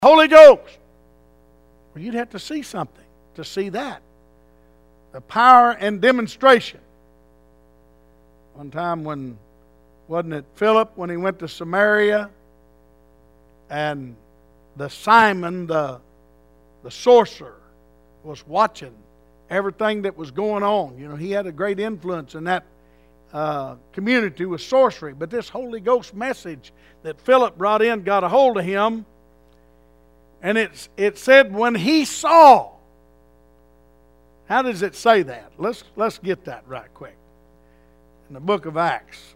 Holy Ghost. Well, you'd have to see something to see that. The power and demonstration. One time when, wasn't it Philip, when he went to Samaria, and the Simon, the sorcerer, was watching everything that was going on. You know, he had a great influence in that community with sorcery. But this Holy Ghost message that Philip brought in got a hold of him. And it said when he saw. How does it say that? Let's get that right quick. In the book of Acts.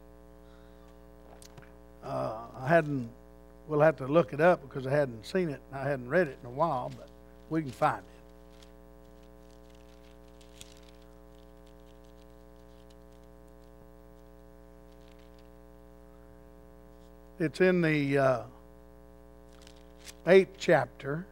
We'll have to look it up because I hadn't seen it. I hadn't read it in a while, but we can find it. It's in the 8th chapter.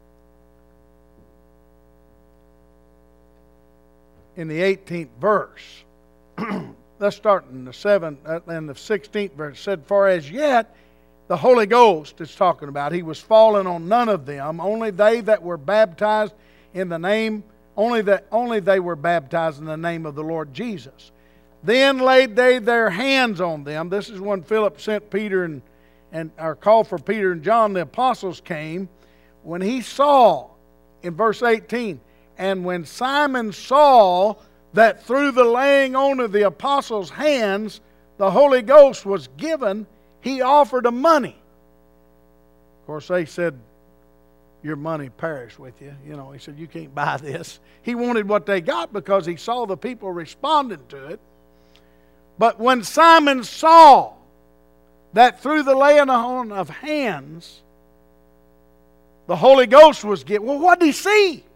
In the 18th verse. Let's start in the 7th and the 16th verse. It said, "For as yet the Holy Ghost," it's talking about, "He was fallen on none of them, only they that were baptized in the name, only they were baptized in the name of the Lord Jesus. Then laid they their hands on them." This is when Philip sent Peter or called for Peter and John. The apostles came. When he saw, in verse 18, "And when Simon saw that through the laying on of the apostles' hands the Holy Ghost was given, he offered them money." Of course, they said, "Your money perish with you." You know, he said, "You can't buy this." He wanted what they got because he saw the people responding to it. But when Simon saw that through the laying on of hands the Holy Ghost was given, well, what did he see?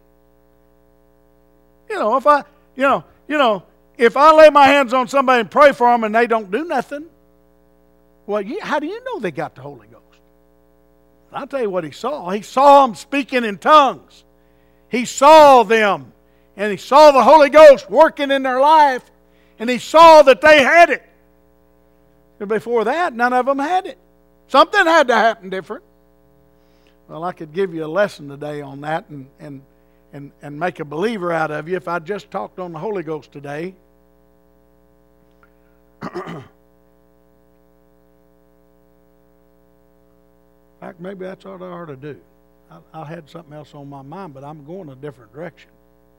If I lay my hands on somebody and pray for them and they don't do nothing, well, how do you know they got the Holy Ghost? I'll tell you what he saw. He saw them speaking in tongues. He saw them, and he saw the Holy Ghost working in their life, and he saw that they had it. And before that, none of them had it. Something had to happen different. Well, I could give you a lesson today on that and make a believer out of you if I just talked on the Holy Ghost today. In fact, maybe that's what I ought to do. I had something else on my mind, but I'm going a different direction.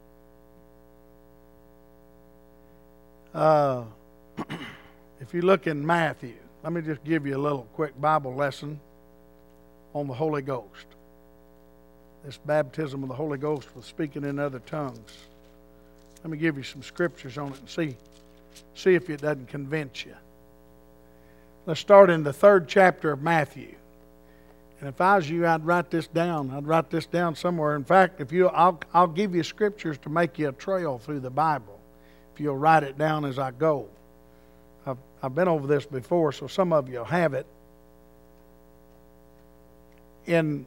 If you look in Matthew, let me just give you a little quick Bible lesson on the Holy Ghost. This baptism of the Holy Ghost with speaking in other tongues. Let me give you some scriptures on it and see if it doesn't convince you. Let's start in the 3rd chapter of Matthew. And if I was you, I'd write this down. I'd write this down somewhere. In fact, I'll give you scriptures to make you a trail through the Bible. If you'll write it down as I go. I've been over this before, so some of you will have it. In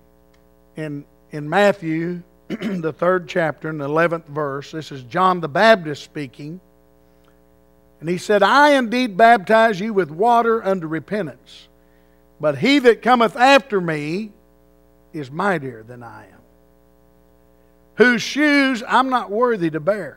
Matthew, the 3rd chapter, and the 11th verse, this is John the Baptist speaking. And he said, "I indeed baptize you with water unto repentance. But he that cometh after me is mightier than I am, whose shoes I'm not worthy to bear.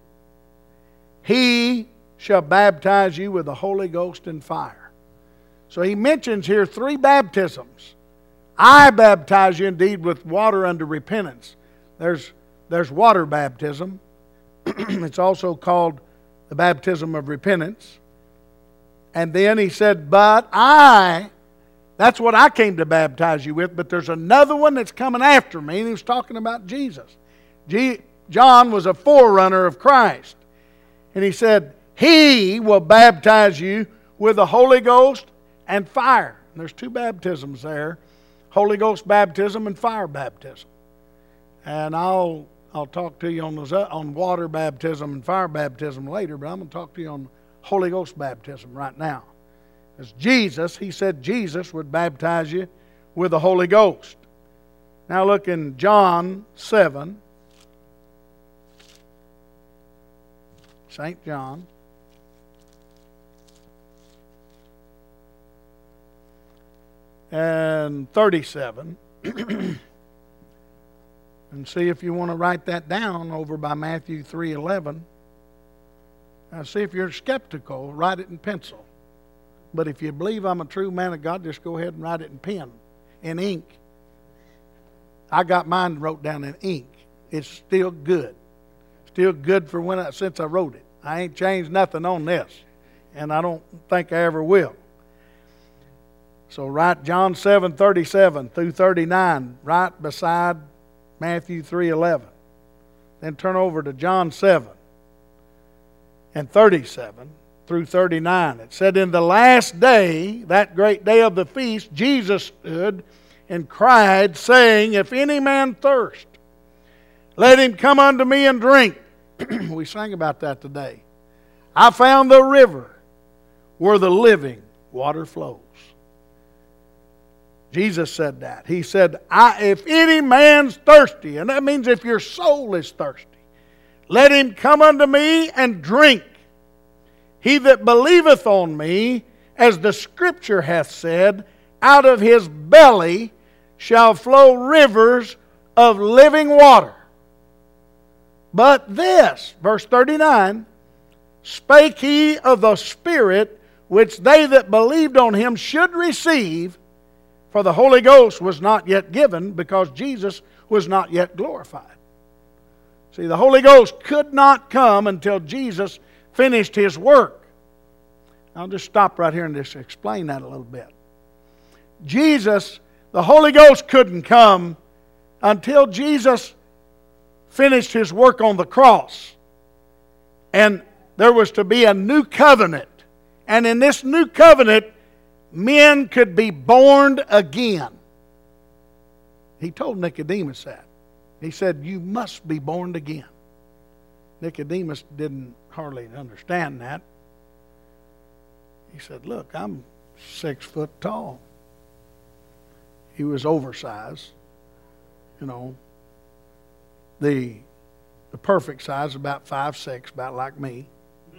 He shall baptize you with the Holy Ghost and fire." So he mentions here 3 baptisms. I baptize you indeed with water unto repentance. There's water baptism. It's also called the baptism of repentance. And then he said, "But that's what I came to baptize you with, but there's another one that's coming after me." And he was talking about Jesus. John was a forerunner of Christ. And he said, "He will baptize you with the Holy Ghost and fire." And there's 2 baptisms there. Holy Ghost baptism and fire baptism. And I'll talk to you on water baptism and fire baptism later, but I'm going to talk to you on Holy Ghost baptism right now. As he said Jesus would baptize you with the Holy Ghost. Now look in John 7. St. John. And 37. And see if you want to write that down over by Matthew 3:11. Now see if you're skeptical, write it in pencil. But if you believe I'm a true man of God, just go ahead and write it in pen, in ink. I got mine wrote down in ink. It's still good. Still good for since I wrote it. I ain't changed nothing on this. And I don't think I ever will. So write John 7:37 through 39 right beside Matthew 3:11. Then turn over to John 7 and 37 through 39. It said, in the last day, that great day of the feast, Jesus stood and cried, saying, if any man thirst, let him come unto me and drink. We sang about that today. I found the river where the living water flows. Jesus said that. He said, if any man's thirsty, and that means if your soul is thirsty, let him come unto me and drink. He that believeth on me, as the Scripture hath said, out of his belly shall flow rivers of living water. But this, verse 39, spake he of the Spirit, which they that believed on him should receive, for the Holy Ghost was not yet given, because Jesus was not yet glorified. See, the Holy Ghost could not come until Jesus finished His work. I'll just stop right here and just explain that a little bit. The Holy Ghost couldn't come until Jesus finished His work on the cross. And there was to be a new covenant. And in this new covenant, men could be born again. He told Nicodemus that. He said, you must be born again. Nicodemus didn't hardly understand that. He said, look, I'm 6 foot tall. He was oversized. You know, the perfect size, about 5'6", about like me.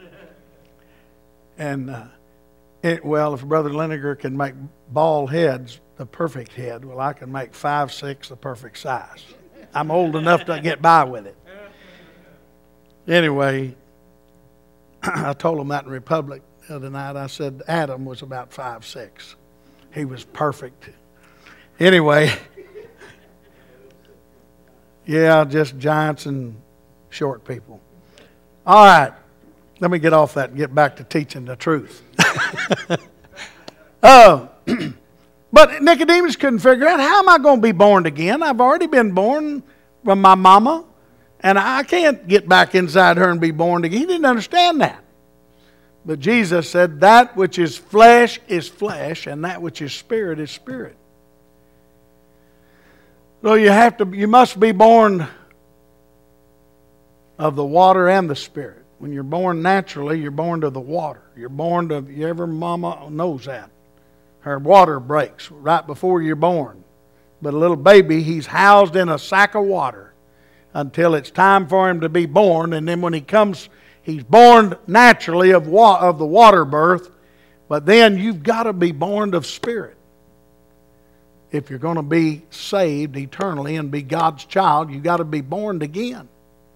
And, well, if Brother Liniger can make bald heads the perfect head, well, I can make 5'6" the perfect size. I'm old enough to get by with it. Anyway, I told him that in Republic the other night. I said Adam was about 5'6". He was perfect. Anyway, yeah, just giants and short people. All right, let me get off that and get back to teaching the truth. But Nicodemus couldn't figure out, how am I going to be born again? I've already been born from my mama, and I can't get back inside her and be born again. He didn't understand that. But Jesus said, that which is flesh, and that which is spirit is spirit. So you must be born of the water and the spirit. When you're born naturally, you're born to the water. Every mama knows that. Her water breaks right before you're born. But a little baby, he's housed in a sack of water until it's time for him to be born. And then when he comes, he's born naturally of the water birth. But then you've got to be born of spirit. If you're going to be saved eternally and be God's child, you've got to be born again.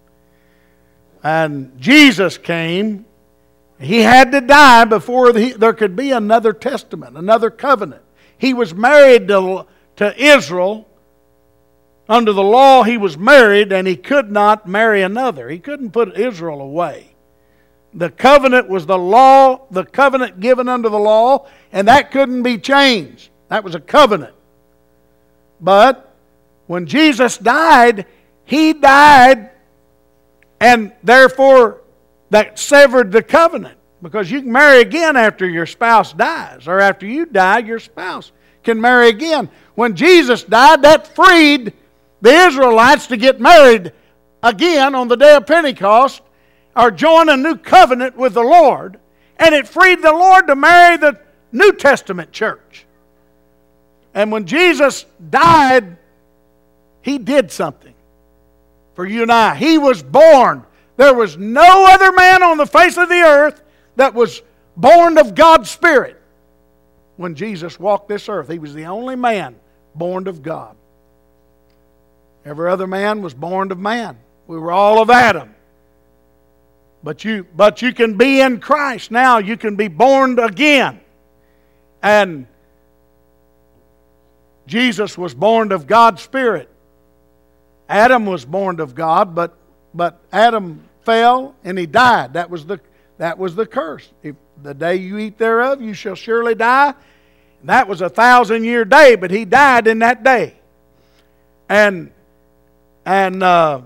And Jesus came. He had to die before there could be another testament, another covenant. He was married to Israel. Under the law, he was married, and he could not marry another. He couldn't put Israel away. The covenant was the law, the covenant given under the law, and that couldn't be changed. That was a covenant. But when Jesus died, He died, and therefore that severed the covenant. Because you can marry again after your spouse dies. Or after you die, your spouse can marry again. When Jesus died, that freed the Israelites to get married again on the day of Pentecost, or join a new covenant with the Lord. And it freed the Lord to marry the New Testament church. And when Jesus died, He did something for you and I. He was born. There was no other man on the face of the earth that was born of God's Spirit. When Jesus walked this earth, He was the only man born of God. Every other man was born of man. We were all of Adam. But you can be in Christ now. You can be born again. And Jesus was born of God's Spirit. Adam was born of God, but Adam fell and he died. That was the curse. If the day you eat thereof, you shall surely die. That was a 1,000-year day, but he died in that day. And no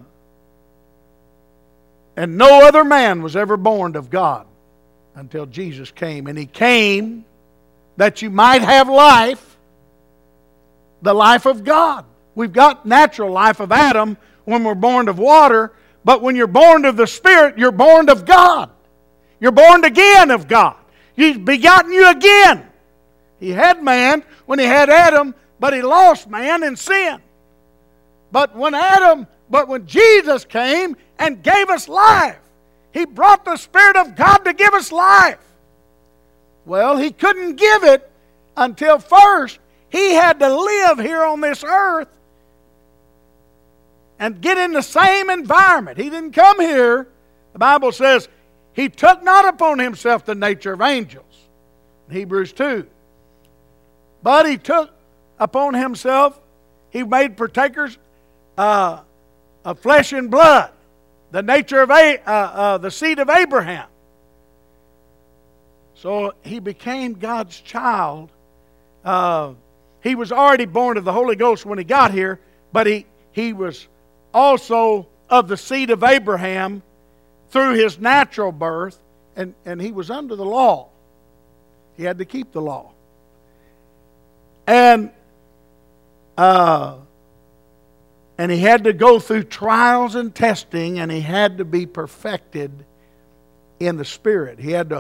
other man was ever born of God until Jesus came. And He came that you might have life, the life of God. We've got natural life of Adam when we're born of water, but when you're born of the Spirit, you're born of God. You're born again of God. He's begotten you again. He had man when He had Adam, but He lost man in sin. But when Jesus came and gave us life, He brought the Spirit of God to give us life. Well, He couldn't give it until first He had to live here on this earth and get in the same environment. He didn't come here. The Bible says He took not upon Himself the nature of angels, in Hebrews 2. But He took upon Himself, He made partakers of flesh and blood, the nature of the seed of Abraham. So He became God's child. He was already born of the Holy Ghost when He got here, but he was also of the seed of Abraham through His natural birth, and He was under the law. He had to keep the law. And He had to go through trials and testing, and He had to be perfected in the Spirit. He had to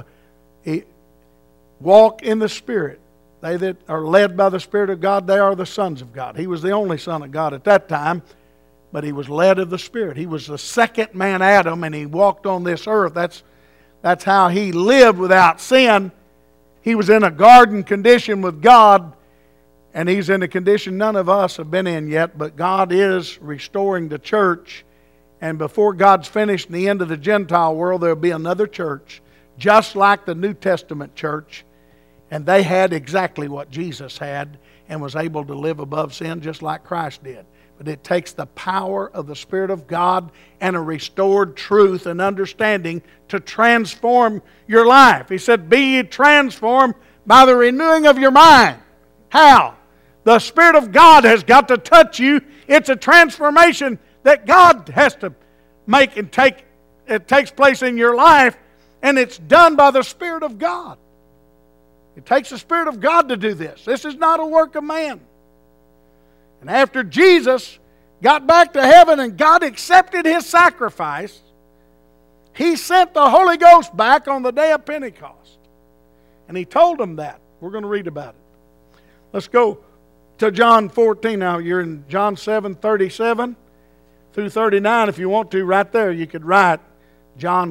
walk in the Spirit. They that are led by the Spirit of God, they are the sons of God. He was the only Son of God at that time, but He was led of the Spirit. He was the second man Adam, and He walked on this earth. That's how He lived without sin. He was in a garden condition with God, and He's in a condition none of us have been in yet, but God is restoring the church. And before God's finished in the end of the Gentile world, there will be another church, just like the New Testament church. And they had exactly what Jesus had and was able to live above sin just like Christ did. But it takes the power of the Spirit of God and a restored truth and understanding to transform your life. He said, "Be ye transformed by the renewing of your mind." How? The Spirit of God has got to touch you. It's a transformation that God has to make and take. It takes place in your life, and it's done by the Spirit of God. It takes the Spirit of God to do this. This is not a work of man. And after Jesus got back to heaven and God accepted His sacrifice, He sent the Holy Ghost back on the day of Pentecost. And He told them that. We're going to read about it. Let's go to John 14 now. You're in John 7:37 through 39. If you want to, right there, you could write John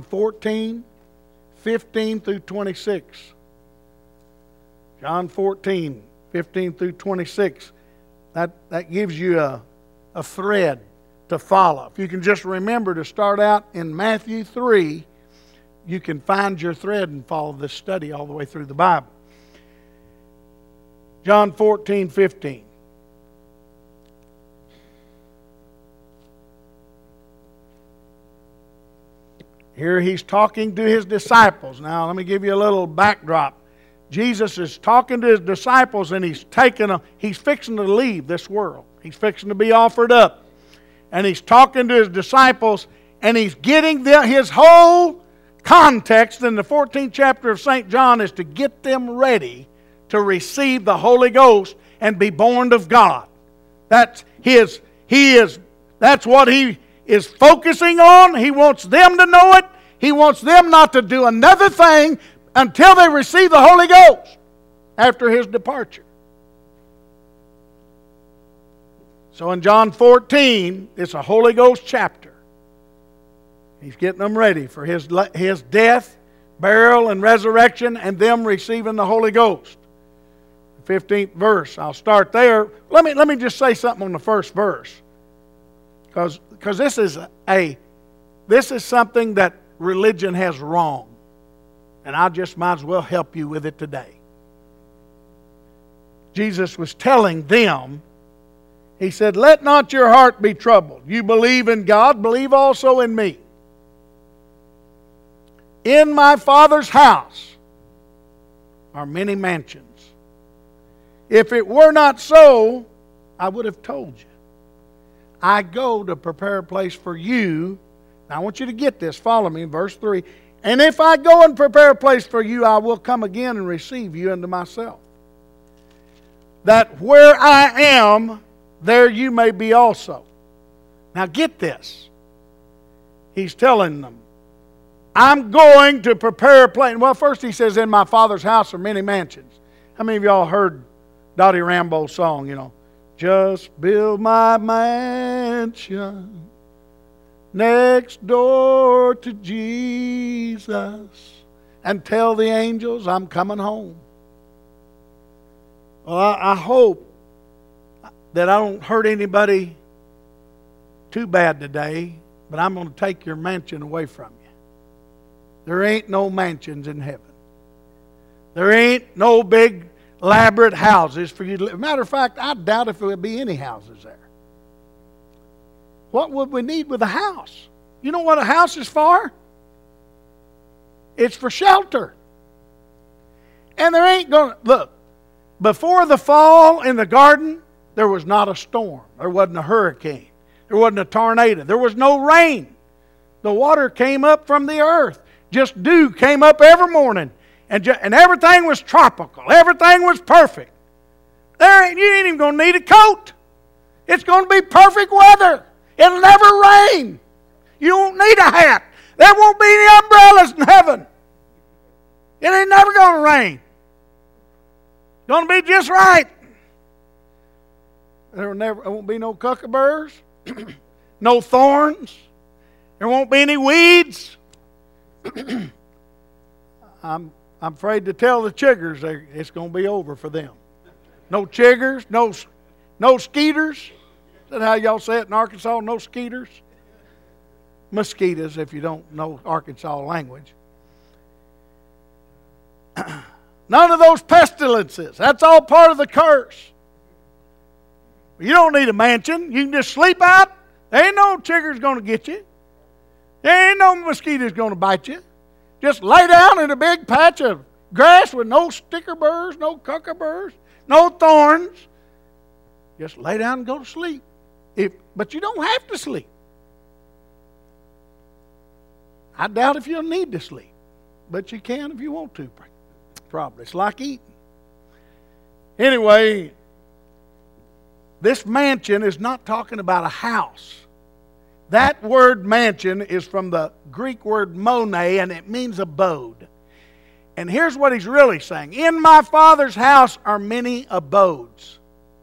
14:15 through 26. John 14:15 through 26. That gives you a thread to follow. If you can just remember to start out in Matthew 3, you can find your thread and follow this study all the way through the Bible. John 14:15. Here He's talking to His disciples. Now let me give you a little backdrop. Jesus is talking to His disciples, and He's fixing to leave this world. He's fixing to be offered up. And He's talking to His disciples, and He's getting His whole context in the 14th chapter of St. John is to get them ready to receive the Holy Ghost and be born of God. That's what He is focusing on. He wants them to know it. He wants them not to do another thing until they receive the Holy Ghost after His departure. So in John 14, it's a Holy Ghost chapter. He's getting them ready for His death, burial, and resurrection, and them receiving the Holy Ghost. 15th verse. I'll start there. Let me just say something on the first verse. Because this is something that religion has wrong. And I just might as well help you with it today. Jesus was telling them, He said, let not your heart be troubled. You believe in God, believe also in me. In my Father's house are many mansions. If it were not so, I would have told you. I go to prepare a place for you. Now I want you to get this. Follow me in verse 3. And if I go and prepare a place for you, I will come again and receive you unto myself. That where I am, there you may be also. Now get this. He's telling them, I'm going to prepare a place. Well, first he says, in my Father's house are many mansions. How many of y'all heard Dottie Rambo's song, you know? Just build my mansion next door to Jesus and tell the angels I'm coming home. Well, I hope that I don't hurt anybody too bad today, but I'm going to take your mansion away from you. There ain't no mansions in heaven. There ain't no big elaborate houses for you to live. Matter of fact, I doubt if there would be any houses there. What would we need with a house? You know what a house is for? It's for shelter. And there ain't going to... Look, before the fall in the garden, there was not a storm. There wasn't a hurricane. There wasn't a tornado. There was no rain. The water came up from the earth. Just dew came up every morning. And everything was tropical. Everything was perfect. You ain't even going to need a coat. It's going to be perfect weather. It'll never rain. You won't need a hat. There won't be any umbrellas in heaven. It ain't never going to rain. It's going to be just right. There won't be no cucumberers, no thorns. There won't be any weeds. I'm afraid to tell the chiggers it's going to be over for them. No chiggers, no skeeters. Is that how y'all say it in Arkansas? No skeeters? Mosquitoes, if you don't know Arkansas language. None of those pestilences. That's all part of the curse. You don't need a mansion. You can just sleep out. There ain't no chiggers going to get you. There ain't no mosquitoes going to bite you. Just lay down in a big patch of grass with no sticker burrs, no cucumberers, no thorns. Just lay down and go to sleep. But you don't have to sleep. I doubt if you'll need to sleep. But you can if you want to. Probably. It's like eating. Anyway, this mansion is not talking about a house. That word mansion is from the Greek word mone, and it means abode. And here's what he's really saying. In my Father's house are many abodes.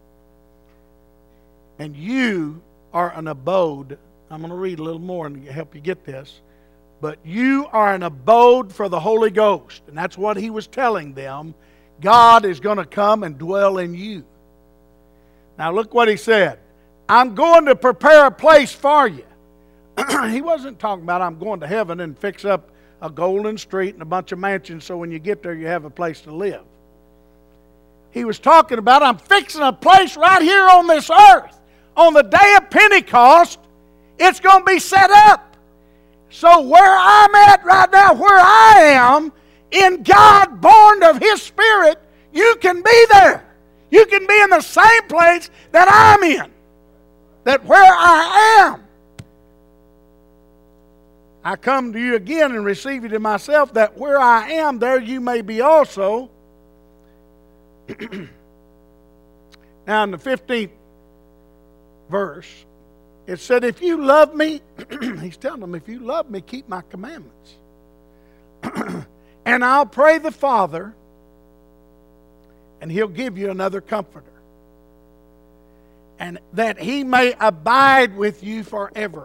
And you are an abode. I'm going to read a little more and help you get this. But you are an abode for the Holy Ghost. And that's what he was telling them. God is going to come and dwell in you. Now look what he said. I'm going to prepare a place for you. He wasn't talking about I'm going to heaven and fix up a golden street and a bunch of mansions so when you get there you have a place to live. He was talking about I'm fixing a place right here on this earth. On the day of Pentecost, it's going to be set up. So where I'm at right now, where I am, in God born of His Spirit, you can be there. You can be in the same place that I'm in. That where I am. I come to you again and receive you to myself, that where I am, there you may be also. Now in the 15th verse, it said, if you love me, he's telling them, if you love me, keep my commandments. And I'll pray the Father, and He'll give you another comforter. And that He may abide with you forever.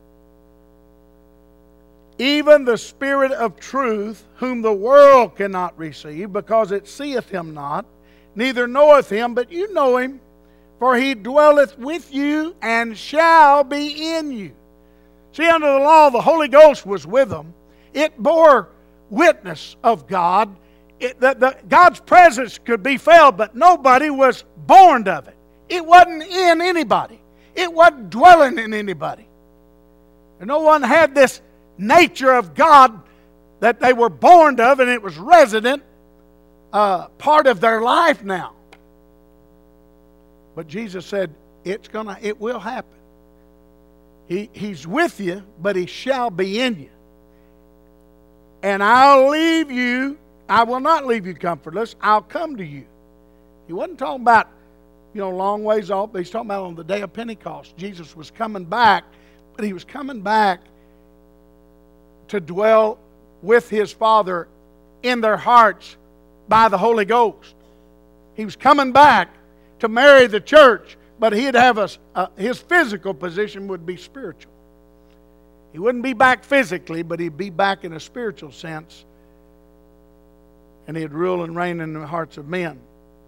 Even the Spirit of truth, whom the world cannot receive, because it seeth Him not, neither knoweth Him, but you know Him, For he dwelleth with you and shall be in you. See, under the law, the Holy Ghost was with them. It bore witness of God. God's presence could be felt, but nobody was born of it. It wasn't in anybody. It wasn't dwelling in anybody. And no one had this nature of God that they were born of, and it was resident part of their life now. But Jesus said, it will happen. He's with you, but He shall be in you. And I'll leave you, I will not leave you comfortless, I'll come to you. He wasn't talking about, long ways off, but He's talking about on the day of Pentecost. Jesus was coming back, but He was coming back to dwell with His Father in their hearts by the Holy Ghost. He was coming back to marry the church, but He'd have His physical position would be spiritual. He wouldn't be back physically, but He'd be back in a spiritual sense, and He'd rule and reign in the hearts of men.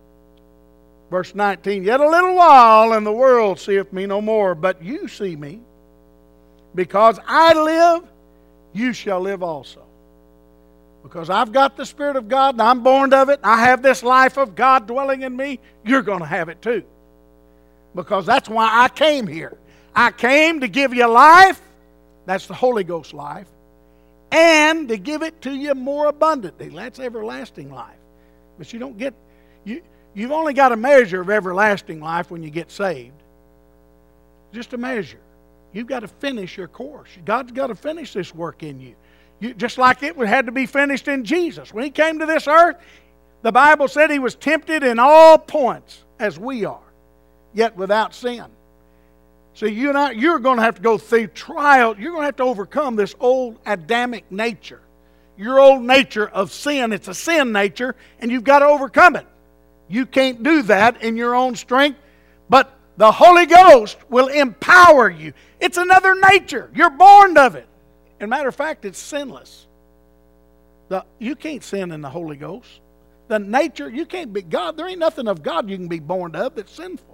Verse 19, yet a little while, and the world seeth me no more, but you see me. Because I live, you shall live also. Because I've got the Spirit of God, and I'm born of it, I have this life of God dwelling in me, you're going to have it too. Because that's why I came here. I came to give you life, that's the Holy Ghost life, and to give it to you more abundantly. That's everlasting life. But you don't get, you've only got a measure of everlasting life when you get saved. Just a measure. You've got to finish your course. God's got to finish this work in you. Just like it had to be finished in Jesus. When He came to this earth, the Bible said He was tempted in all points as we are, yet without sin. So you and I, you're going to have to go through trial. You're going to have to overcome this old Adamic nature. Your old nature of sin. It's a sin nature, and you've got to overcome it. You can't do that in your own strength, but the Holy Ghost will empower you. It's another nature. You're born of it. As a matter of fact, it's sinless. You can't sin in the Holy Ghost. The nature, you can't be God. There ain't nothing of God you can be born of that's sinful.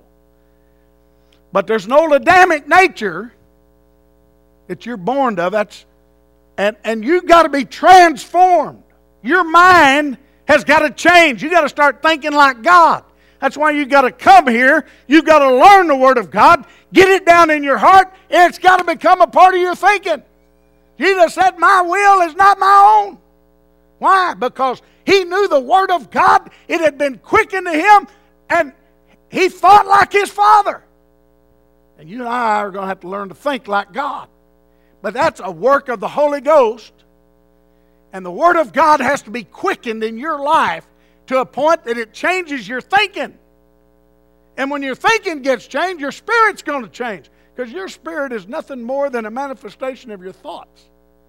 But there's an old Adamic nature that you're born of. And you've got to be transformed. Your mind has got to change. You've got to start thinking like God. That's why you've got to come here. You've got to learn the Word of God. Get it down in your heart. And it's got to become a part of your thinking. Jesus said, my will is not my own. Why? Because He knew the Word of God. It had been quickened to Him. And He thought like His Father. And you and I are going to have to learn to think like God. But that's a work of the Holy Ghost. And the Word of God has to be quickened in your life to a point that it changes your thinking. And when your thinking gets changed, your spirit's going to change. Because your spirit is nothing more than a manifestation of your thoughts.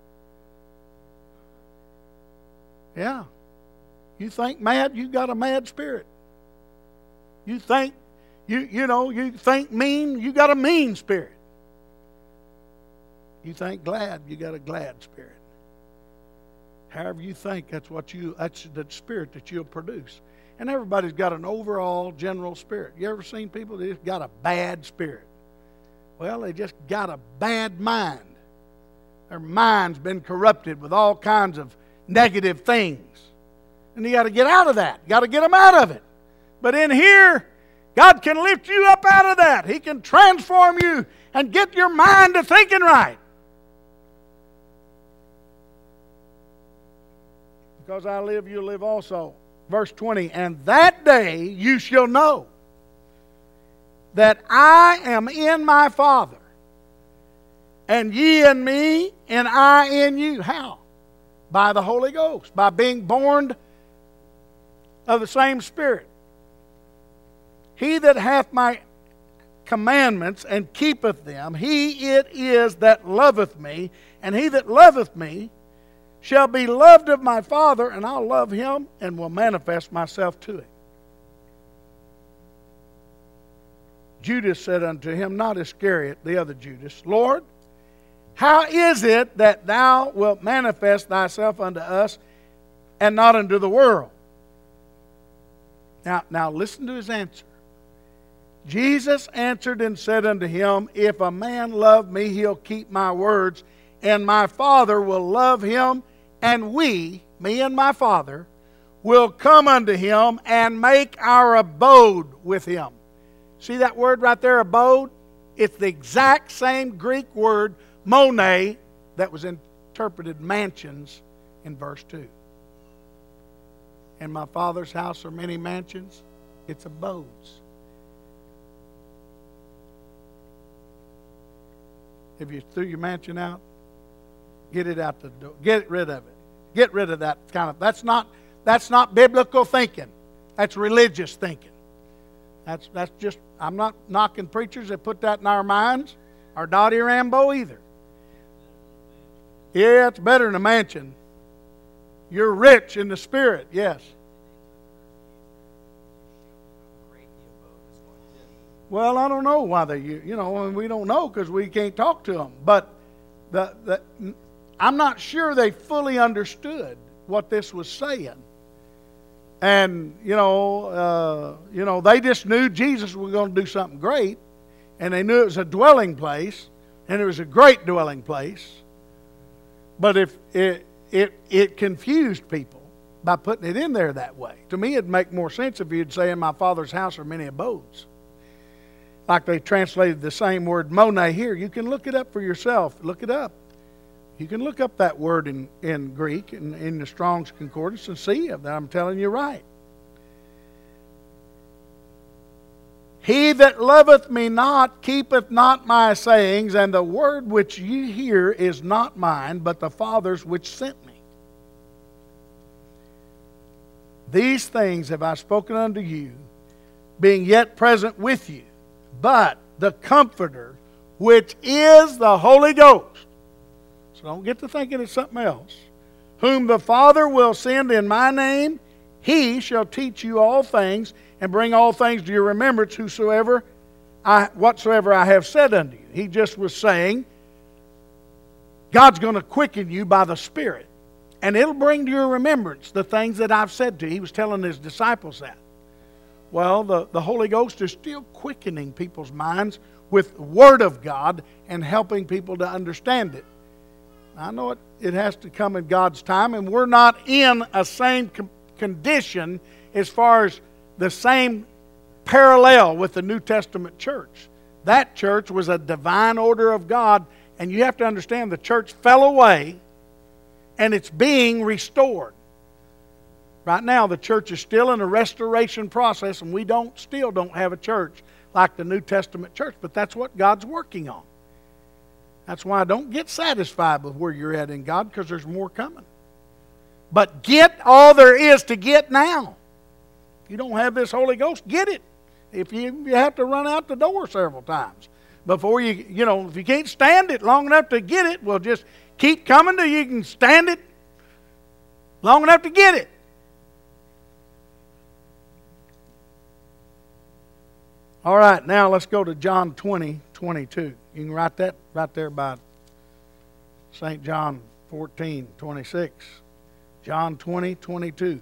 Yeah. You think mad, you got a mad spirit. You think, you think mean, you got a mean spirit. You think glad, you got a glad spirit. However you think, that's the spirit that you'll produce. And everybody's got an overall general spirit. You ever seen people that just got a bad spirit? Well, they just got a bad mind. Their mind's been corrupted with all kinds of negative things. And you got to get out of that. You got to get them out of it. But in here, God can lift you up out of that. He can transform you and get your mind to thinking right. Because I live, you live also. Verse 20, and that day you shall know that I am in my Father, and ye in me, and I in you. How? By the Holy Ghost, by being born of the same Spirit. He that hath my commandments and keepeth them, he it is that loveth me, and he that loveth me shall be loved of my Father, and I'll love him and will manifest myself to him. Judas said unto him, not Iscariot, the other Judas, Lord, how is it that thou wilt manifest thyself unto us and not unto the world? Now listen to his answer. Jesus answered and said unto him, If a man love me, he'll keep my words, and my Father will love him, and we, me and my Father, will come unto him and make our abode with him. See that word right there, abode? It's the exact same Greek word, mone, that was interpreted mansions in verse 2. In my Father's house are many mansions. It's abodes. If you threw your mansion out, get it out the door. Get rid of it. Get rid of that kind of. That's not biblical thinking. That's religious thinking. That's just. I'm not knocking preachers that put that in our minds, or Dottie Rambo either. Yeah, it's better than a mansion. You're rich in the spirit, yes. Well, I don't know why we don't know because we can't talk to them. But I'm not sure they fully understood what this was saying. And, they just knew Jesus was going to do something great. And they knew it was a dwelling place. And it was a great dwelling place. But if it confused people by putting it in there that way. To me, it'd make more sense if you'd say, in my Father's house are many abodes. Like they translated the same word, mone, here. You can look it up for yourself. Look it up. You can look up that word in Greek, in the Strong's Concordance, and see if I'm telling you right. He that loveth me not keepeth not my sayings, and the word which ye hear is not mine, but the Father's which sent me. These things have I spoken unto you, being yet present with you. But the Comforter, which is the Holy Ghost. So don't get to thinking it's something else. Whom the Father will send in my name, he shall teach you all things, and bring all things to your remembrance, whatsoever I have said unto you. He just was saying, God's going to quicken you by the Spirit. And it'll bring to your remembrance the things that I've said to you. He was telling his disciples that. Well, the Holy Ghost is still quickening people's minds with the Word of God and helping people to understand it. I know it has to come in God's time, and we're not in a same condition as far as the same parallel with the New Testament church. That church was a divine order of God, and you have to understand the church fell away, and it's being restored. Right now, the church is still in a restoration process, and we still don't have a church like the New Testament church, but that's what God's working on. That's why I don't get satisfied with where you're at in God, because there's more coming. But get all there is to get now. If you don't have this Holy Ghost, get it. If you have to run out the door several times before if you can't stand it long enough to get it, well, just keep coming till you can stand it long enough to get it. All right, now let's go to John 20:22. You can write that right there by St. John 14:26. John 20:22.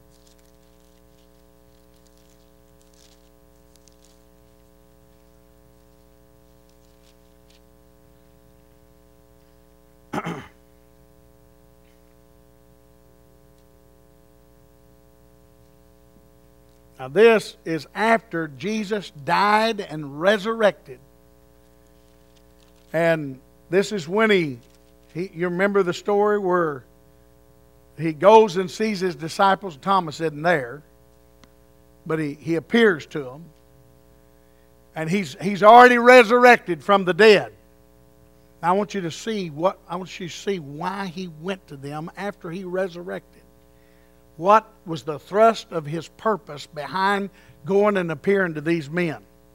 Now this is after Jesus died and resurrected. And this is when you remember the story where he goes and sees his disciples. Thomas isn't there, but he appears to them. And he's already resurrected from the dead. Now I want you to see why he went to them after he resurrected. What was the thrust of his purpose behind going and appearing to these men?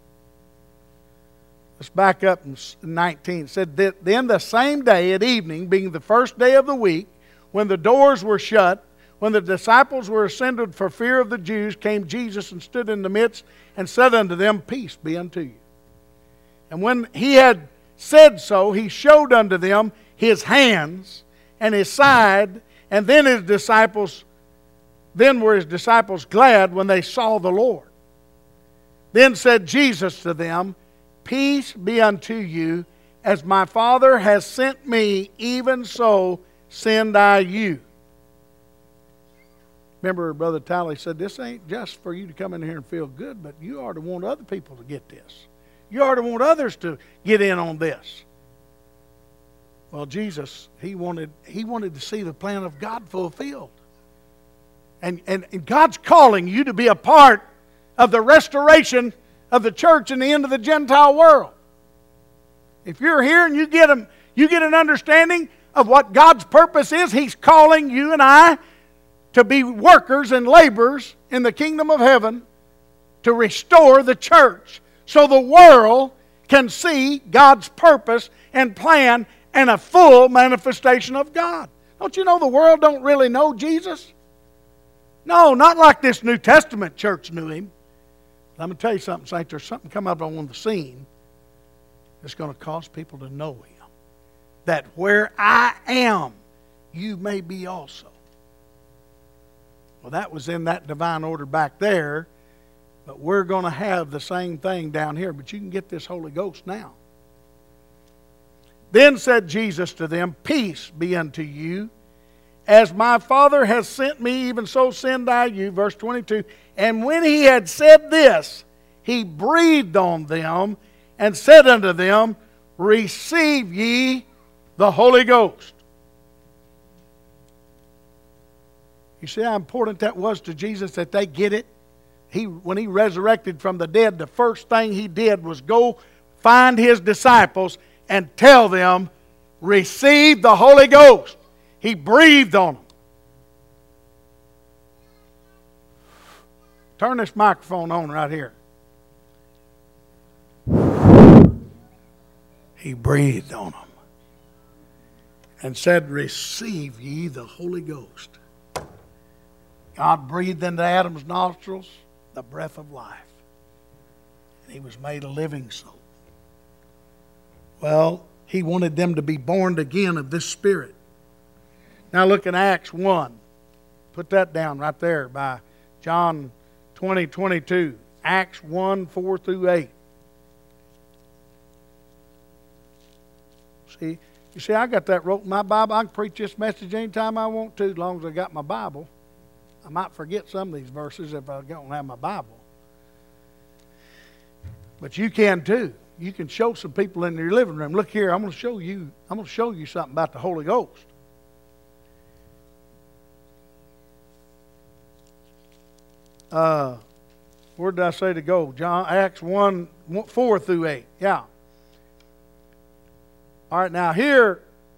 Let's back up in 19. It said that then the same day at evening, being the first day of the week, when the doors were shut, when the disciples were assembled for fear of the Jews, came Jesus and stood in the midst and said unto them, Peace be unto you. And when he had said so, he showed unto them his hands and his side, and then were his disciples glad when they saw the Lord. Then said Jesus to them, Peace be unto you. As my Father has sent me, even so send I you. Remember, Brother Talley said, this ain't just for you to come in here and feel good, but you ought to want other people to get this. You ought to want others to get in on this. Well, Jesus, he wanted to see the plan of God fulfilled. And God's calling you to be a part of the restoration of the church and the end of the Gentile world. If you're here and you get an understanding of what God's purpose is, He's calling you and I to be workers and laborers in the kingdom of heaven to restore the church so the world can see God's purpose and plan and a full manifestation of God. Don't you know the world don't really know Jesus? No, not like this New Testament church knew Him. I'm going to tell you something, saints. There's something come up on the scene that's going to cause people to know Him. That where I am, you may be also. Well, that was in that divine order back there, but we're going to have the same thing down here. But you can get this Holy Ghost now. Then said Jesus to them, Peace be unto you. As my Father has sent me, even so send I you. Verse 22. And when He had said this, He breathed on them and said unto them, Receive ye the Holy Ghost. You see how important that was to Jesus, that they get it? When He resurrected from the dead, the first thing He did was go find His disciples and tell them, Receive the Holy Ghost. He breathed on them. Turn this microphone on right here. He breathed on them and said, Receive ye the Holy Ghost. God breathed into Adam's nostrils the breath of life. And he was made a living soul. Well, He wanted them to be born again of this Spirit. Now look in Acts 1. Put that down right there by John 20:22. Acts 1, 4 through 8. You see, I got that wrote in my Bible. I can preach this message anytime I want to, as long as I got my Bible. I might forget some of these verses if I don't have my Bible. But you can too. You can show some people in your living room. Look here, I'm going to show you something about the Holy Ghost. Where did I say to go? Acts 1, 4 through 8. Yeah. All right, now here,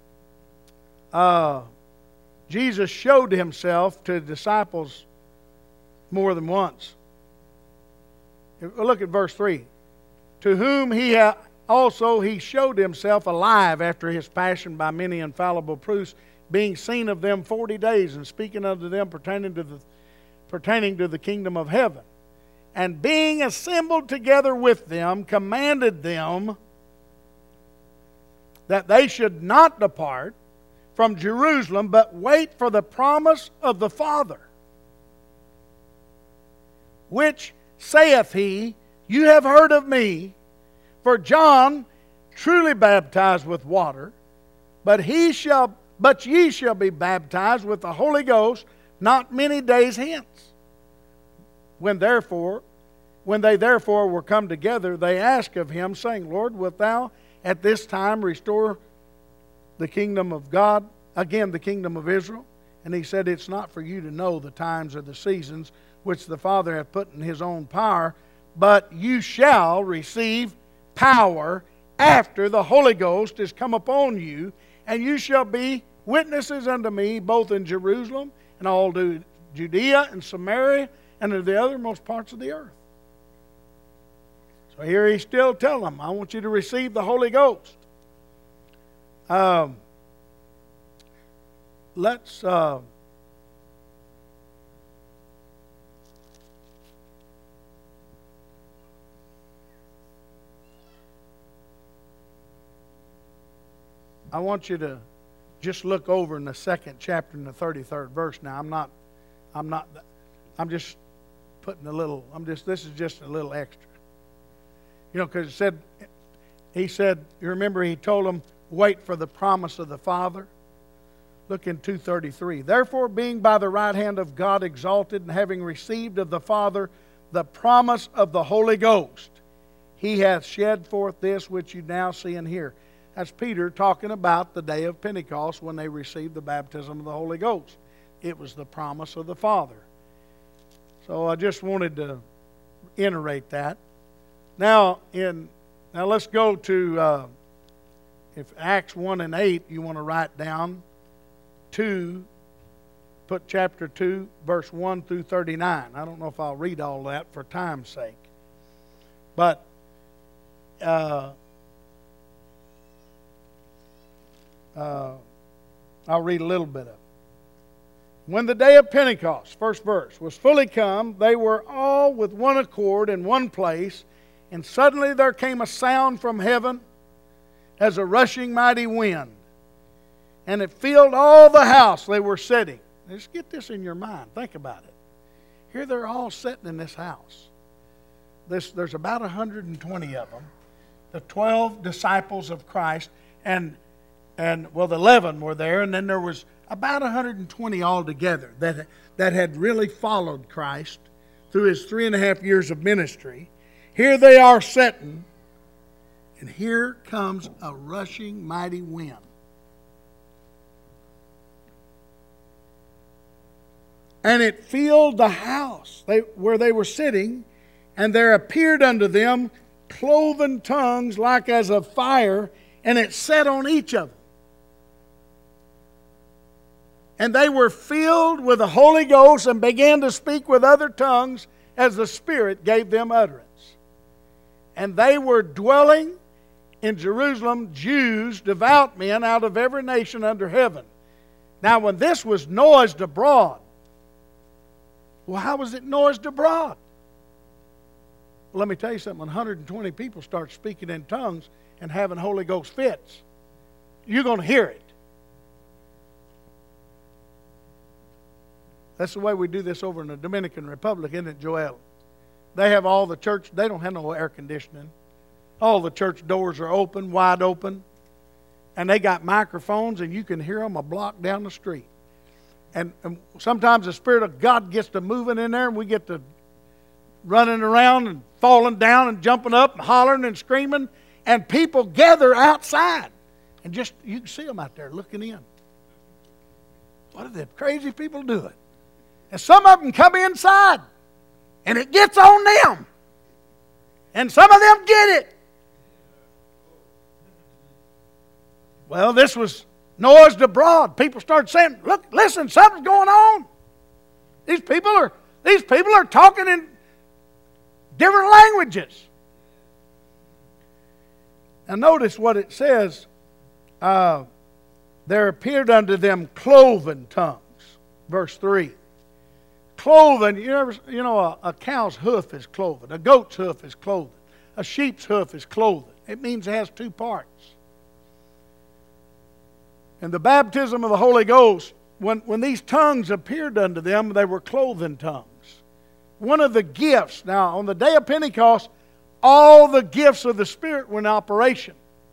Jesus showed Himself to the disciples more than once. Look at verse 3. To whom also He showed Himself alive after His passion by many infallible proofs, being seen of them 40 days, and speaking unto them pertaining to the kingdom of heaven. And being assembled together with them, commanded them that they should not depart from Jerusalem, but wait for the promise of the Father, which saith He, You have heard of me, for John truly baptized with water, but ye shall be baptized with the Holy Ghost not many days hence. When they therefore were come together, they asked of Him, saying, Lord, wilt Thou at this time restore the kingdom of God, again the kingdom of Israel? And He said, It's not for you to know the times or the seasons which the Father hath put in His own power, but you shall receive power after the Holy Ghost is come upon you, and you shall be witnesses unto me both in Jerusalem and all Judea and Samaria and to the uttermost parts of the earth. So here He's still telling them, I want you to receive the Holy Ghost. I want you to just look over in the 2nd chapter in the 33rd verse. Now, I'm just putting this is just a little extra. You know, because he said, you remember he told them, wait for the promise of the Father? Look in 2:33. Therefore, being by the right hand of God exalted, and having received of the Father the promise of the Holy Ghost, he hath shed forth this which you now see and hear. That's Peter talking about the day of Pentecost when they received the baptism of the Holy Ghost. It was the promise of the Father. So I just wanted to iterate that. Now let's go to if Acts 1 and 8 you want to write down 2, put chapter 2, verse 1 through 39. I don't know if I'll read all that for time's sake. But I'll read a little bit of it. When the day of Pentecost, first verse, was fully come, they were all with one accord in one place, and suddenly there came a sound from heaven as a rushing mighty wind, and it filled all the house they were sitting. Just get this in your mind. Think about it. Here they're all sitting in this house. There's about 120 of them. The 12 disciples of Christ, and the 11 were there, and then there was about 120 altogether that had really followed Christ through his 3.5 years of ministry. Here they are sitting, and here comes a rushing mighty wind. And it filled the house where they were sitting, and there appeared unto them cloven tongues like as of fire, and it sat on each of them. And they were filled with the Holy Ghost and began to speak with other tongues as the Spirit gave them utterance. And they were dwelling in Jerusalem, Jews, devout men out of every nation under heaven. Now when this was noised abroad, well, how was it noised abroad? Well, let me tell you something. 120 people start speaking in tongues and having Holy Ghost fits. You're going to hear it. That's the way we do this over in the Dominican Republic, isn't it, Joel? They have all the church, they don't have no air conditioning. All the church doors are open, wide open. And they got microphones, and you can hear them a block down the street. And sometimes the Spirit of God gets to moving in there, and we get to running around and falling down and jumping up and hollering and screaming. And people gather outside. And just, you can see them out there looking in. What are the crazy people doing? And some of them come inside, and it gets on them. And some of them get it. Well, this was noised abroad. People started saying, look, listen, something's going on. These people are talking in different languages. Now notice what it says. There appeared unto them cloven tongues. Verse 3. Cloven, you know, a cow's hoof is cloven. A goat's hoof is cloven. A sheep's hoof is cloven. It means it has two parts. And the baptism of the Holy Ghost, when these tongues appeared unto them, they were cloven tongues. One of the gifts, now on the day of Pentecost, all the gifts of the Spirit were in operation.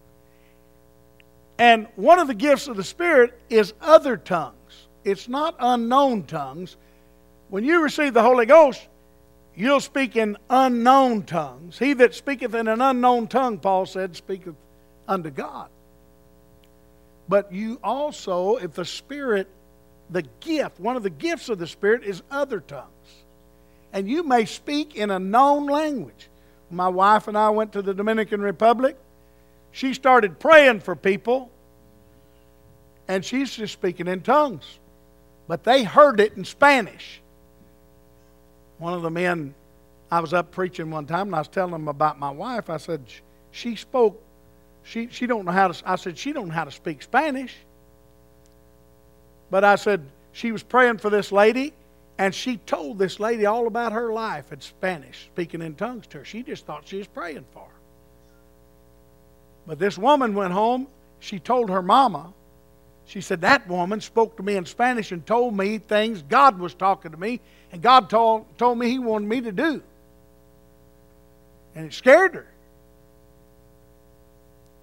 And one of the gifts of the Spirit is other tongues. It's not unknown tongues. When you receive the Holy Ghost, you'll speak in unknown tongues. He that speaketh in an unknown tongue, Paul said, speaketh unto God. But you also, if the Spirit, the gift, one of the gifts of the Spirit is other tongues. And you may speak in a known language. My wife and I went to the Dominican Republic. She started praying for people, and she's just speaking in tongues. But they heard it in Spanish. One of the men, I was up preaching one time, and I was telling them about my wife. I said, she spoke, she don't know how to, I said, she don't know how to speak Spanish. But I said, she was praying for this lady, and she told this lady all about her life in Spanish, speaking in tongues to her. She just thought she was praying for her. But this woman went home, she told her mama, she said, that woman spoke to me in Spanish and told me things God was talking to me, and God told me He wanted me to do. And it scared her.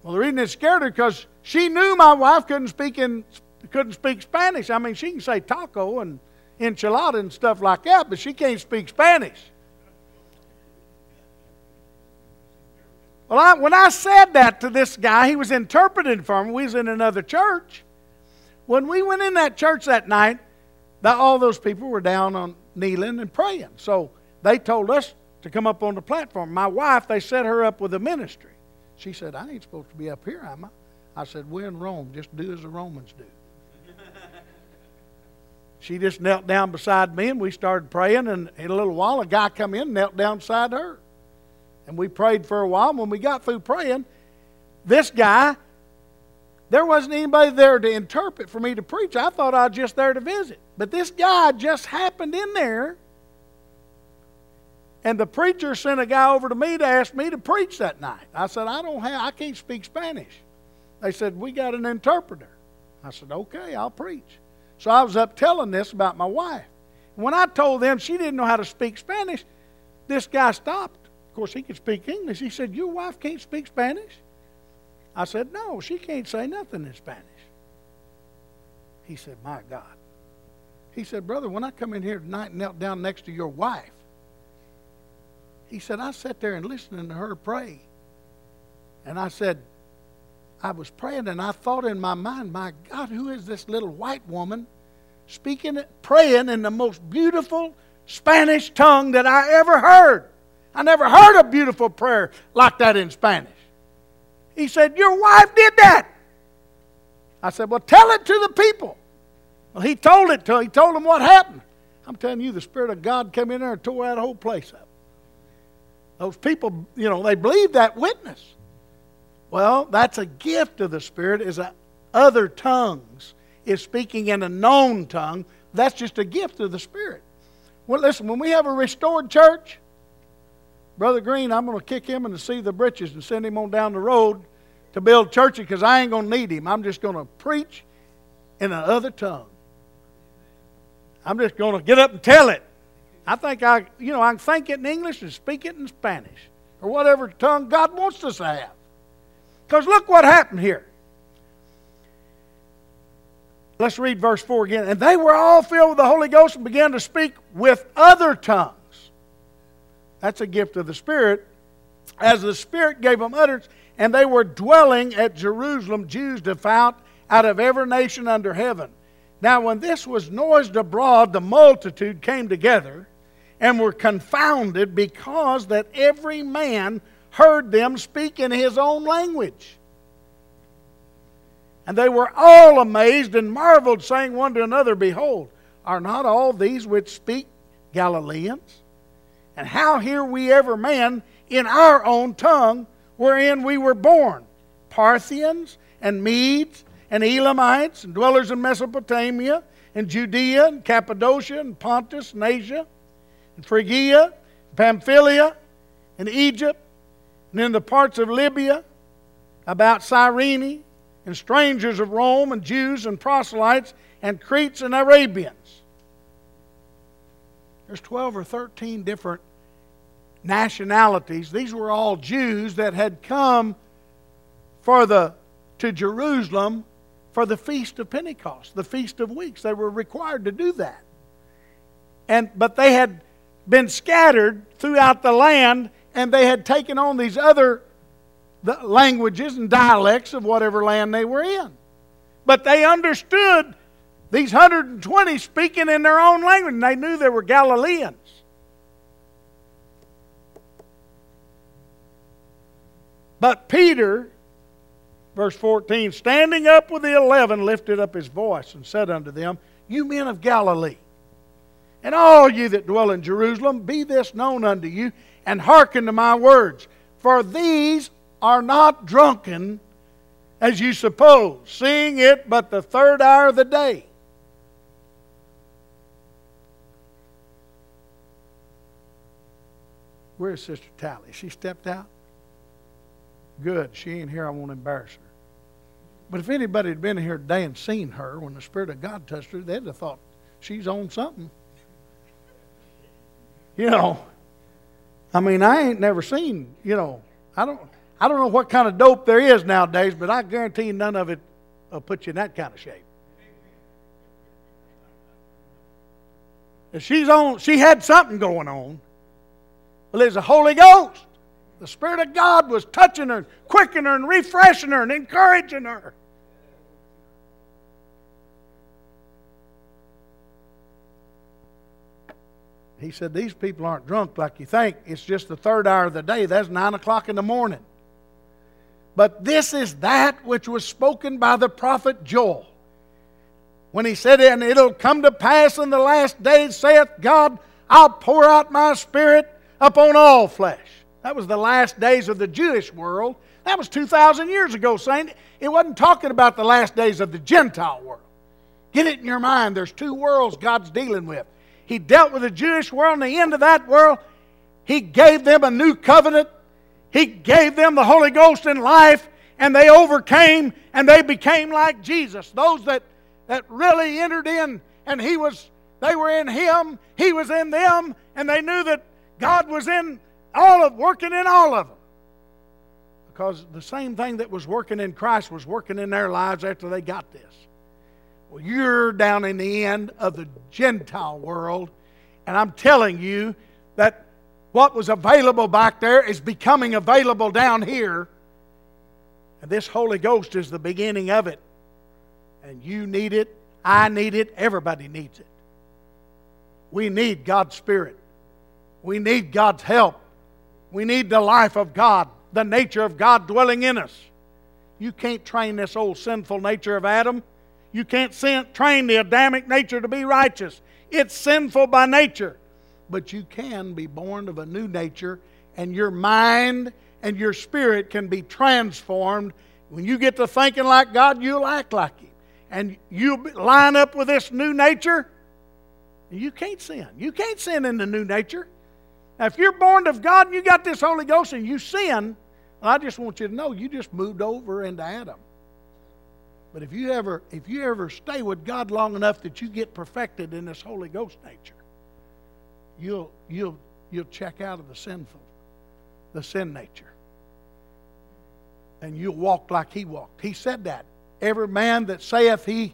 Well, the reason it scared her because she knew my wife couldn't speak Spanish. I mean, she can say taco and enchilada and stuff like that, but she can't speak Spanish. Well, when I said that to this guy, he was interpreting for me. We was in another church. When we went in that church that night, all those people were down on kneeling and praying. So they told us to come up on the platform. My wife, they set her up with a ministry. She said, I ain't supposed to be up here, am I? I said, we're in Rome. Just do as the Romans do. She just knelt down beside me, and we started praying. And in a little while, a guy come in and knelt down beside her. And we prayed for a while. When we got through praying, this guy, there wasn't anybody there to interpret for me to preach. I thought I was just there to visit. But this guy just happened in there. And the preacher sent a guy over to me to ask me to preach that night. I said, I can't speak Spanish. They said, we got an interpreter. I said, okay, I'll preach. So I was up telling this about my wife. When I told them she didn't know how to speak Spanish, this guy stopped. Of course, he could speak English. He said, your wife can't speak Spanish? I said, no, she can't say nothing in Spanish. He said, my God. He said, brother, when I come in here tonight and knelt down next to your wife, he said, I sat there and listening to her pray. And I said, I was praying and I thought in my mind, my God, who is this little white woman praying in the most beautiful Spanish tongue that I ever heard? I never heard a beautiful prayer like that in Spanish. He said, your wife did that. I said, well, tell it to the people. Well, he told them what happened. I'm telling you, the Spirit of God came in there and tore that whole place up. Those people, they believed that witness. Well, that's a gift of the Spirit, is other tongues, is speaking in a known tongue. That's just a gift of the Spirit. Well, listen, when we have a restored church, Brother Green, I'm going to kick him in the sea of the britches and send him on down the road to build churches because I ain't going to need him. I'm just going to preach in another tongue. I'm just going to get up and tell it. I think I can think it in English and speak it in Spanish or whatever tongue God wants us to have. Because look what happened here. Let's read verse 4 again. And they were all filled with the Holy Ghost and began to speak with other tongues. That's a gift of the Spirit. As the Spirit gave them utterance, and they were dwelling at Jerusalem, Jews devout, out of every nation under heaven. Now when this was noised abroad, the multitude came together and were confounded, because that every man heard them speak in his own language. And they were all amazed and marveled, saying one to another, behold, are not all these which speak Galileans? And how hear we every man in our own tongue wherein we were born? Parthians and Medes and Elamites and dwellers in Mesopotamia and Judea and Cappadocia and Pontus and Asia and Phrygia, Pamphylia and Egypt, and in the parts of Libya about Cyrene, and strangers of Rome, and Jews and proselytes, and Cretes and Arabians. There's 12 or 13 different nationalities. These were all Jews that had come to Jerusalem for the Feast of Pentecost, the Feast of Weeks. They were required to do that. But they had been scattered throughout the land, and they had taken on these other languages and dialects of whatever land they were in. But they understood these 120 speaking in their own language, and they knew they were Galileans. But Peter, verse 14, standing up with the 11, lifted up his voice and said unto them, you men of Galilee, and all you that dwell in Jerusalem, be this known unto you, and hearken to my words. For these are not drunken, as you suppose, seeing it but the third hour of the day. Where's Sister Tally? She stepped out? Good. She ain't here. I won't embarrass her. But if anybody had been here today and seen her when the Spirit of God touched her, they'd have thought she's on something. I mean, I ain't never seen, I I don't know what kind of dope there is nowadays, but I guarantee you none of it will put you in that kind of shape. If she had something going on. Well, there's the Holy Ghost. The Spirit of God was touching her, quickening her, and refreshing her, and encouraging her. He said, these people aren't drunk like you think. It's just the third hour of the day. That's 9 o'clock in the morning. But this is that which was spoken by the prophet Joel. When he said, and it'll come to pass in the last days, saith God, I'll pour out my Spirit upon all flesh. That was the last days of the Jewish world. That was 2,000 years ago, saint. It wasn't talking about the last days of the Gentile world. Get it in your mind. There's two worlds God's dealing with. He dealt with the Jewish world, and the end of that world, He gave them a new covenant. He gave them the Holy Ghost in life, and they overcame, and they became like Jesus. Those that really entered in, and they were in Him, He was in them, and they knew that God was working in all of them. Because the same thing that was working in Christ was working in their lives after they got this. Well, you're down in the end of the Gentile world, and I'm telling you that what was available back there is becoming available down here. And this Holy Ghost is the beginning of it. And you need it, I need it, everybody needs it. We need God's Spirit. We need God's help. We need the life of God, the nature of God dwelling in us. You can't train this old sinful nature of Adam. You can't train the Adamic nature to be righteous. It's sinful by nature. But you can be born of a new nature, and your mind and your spirit can be transformed. When you get to thinking like God, you'll act like Him. And you line up with this new nature, you can't sin. You can't sin in the new nature. Now, if you're born of God and you got this Holy Ghost and you sin, well, I just want you to know you just moved over into Adam. But if you ever stay with God long enough that you get perfected in this Holy Ghost nature, you'll check out of the sin nature. And you'll walk like He walked. He said that. Every man that saith he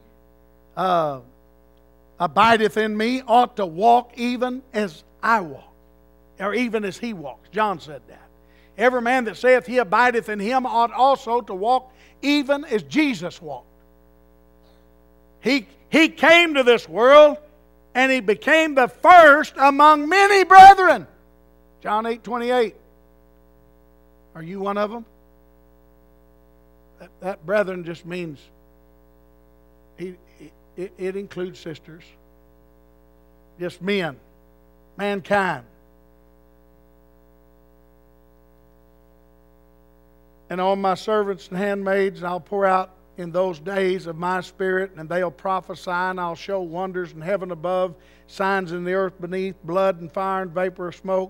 abideth in me ought to walk even as I walk, or even as He walks. John said that. Every man that saith he abideth in Him ought also to walk even as Jesus walked. He came to this world and He became the first among many brethren. John 8:28. Are you one of them? That brethren just means it includes sisters. Just men. Mankind. And on my servants and handmaids I'll pour out in those days of my Spirit, and they'll prophesy, and I'll show wonders in heaven above, signs in the earth beneath, blood and fire and vapor of smoke.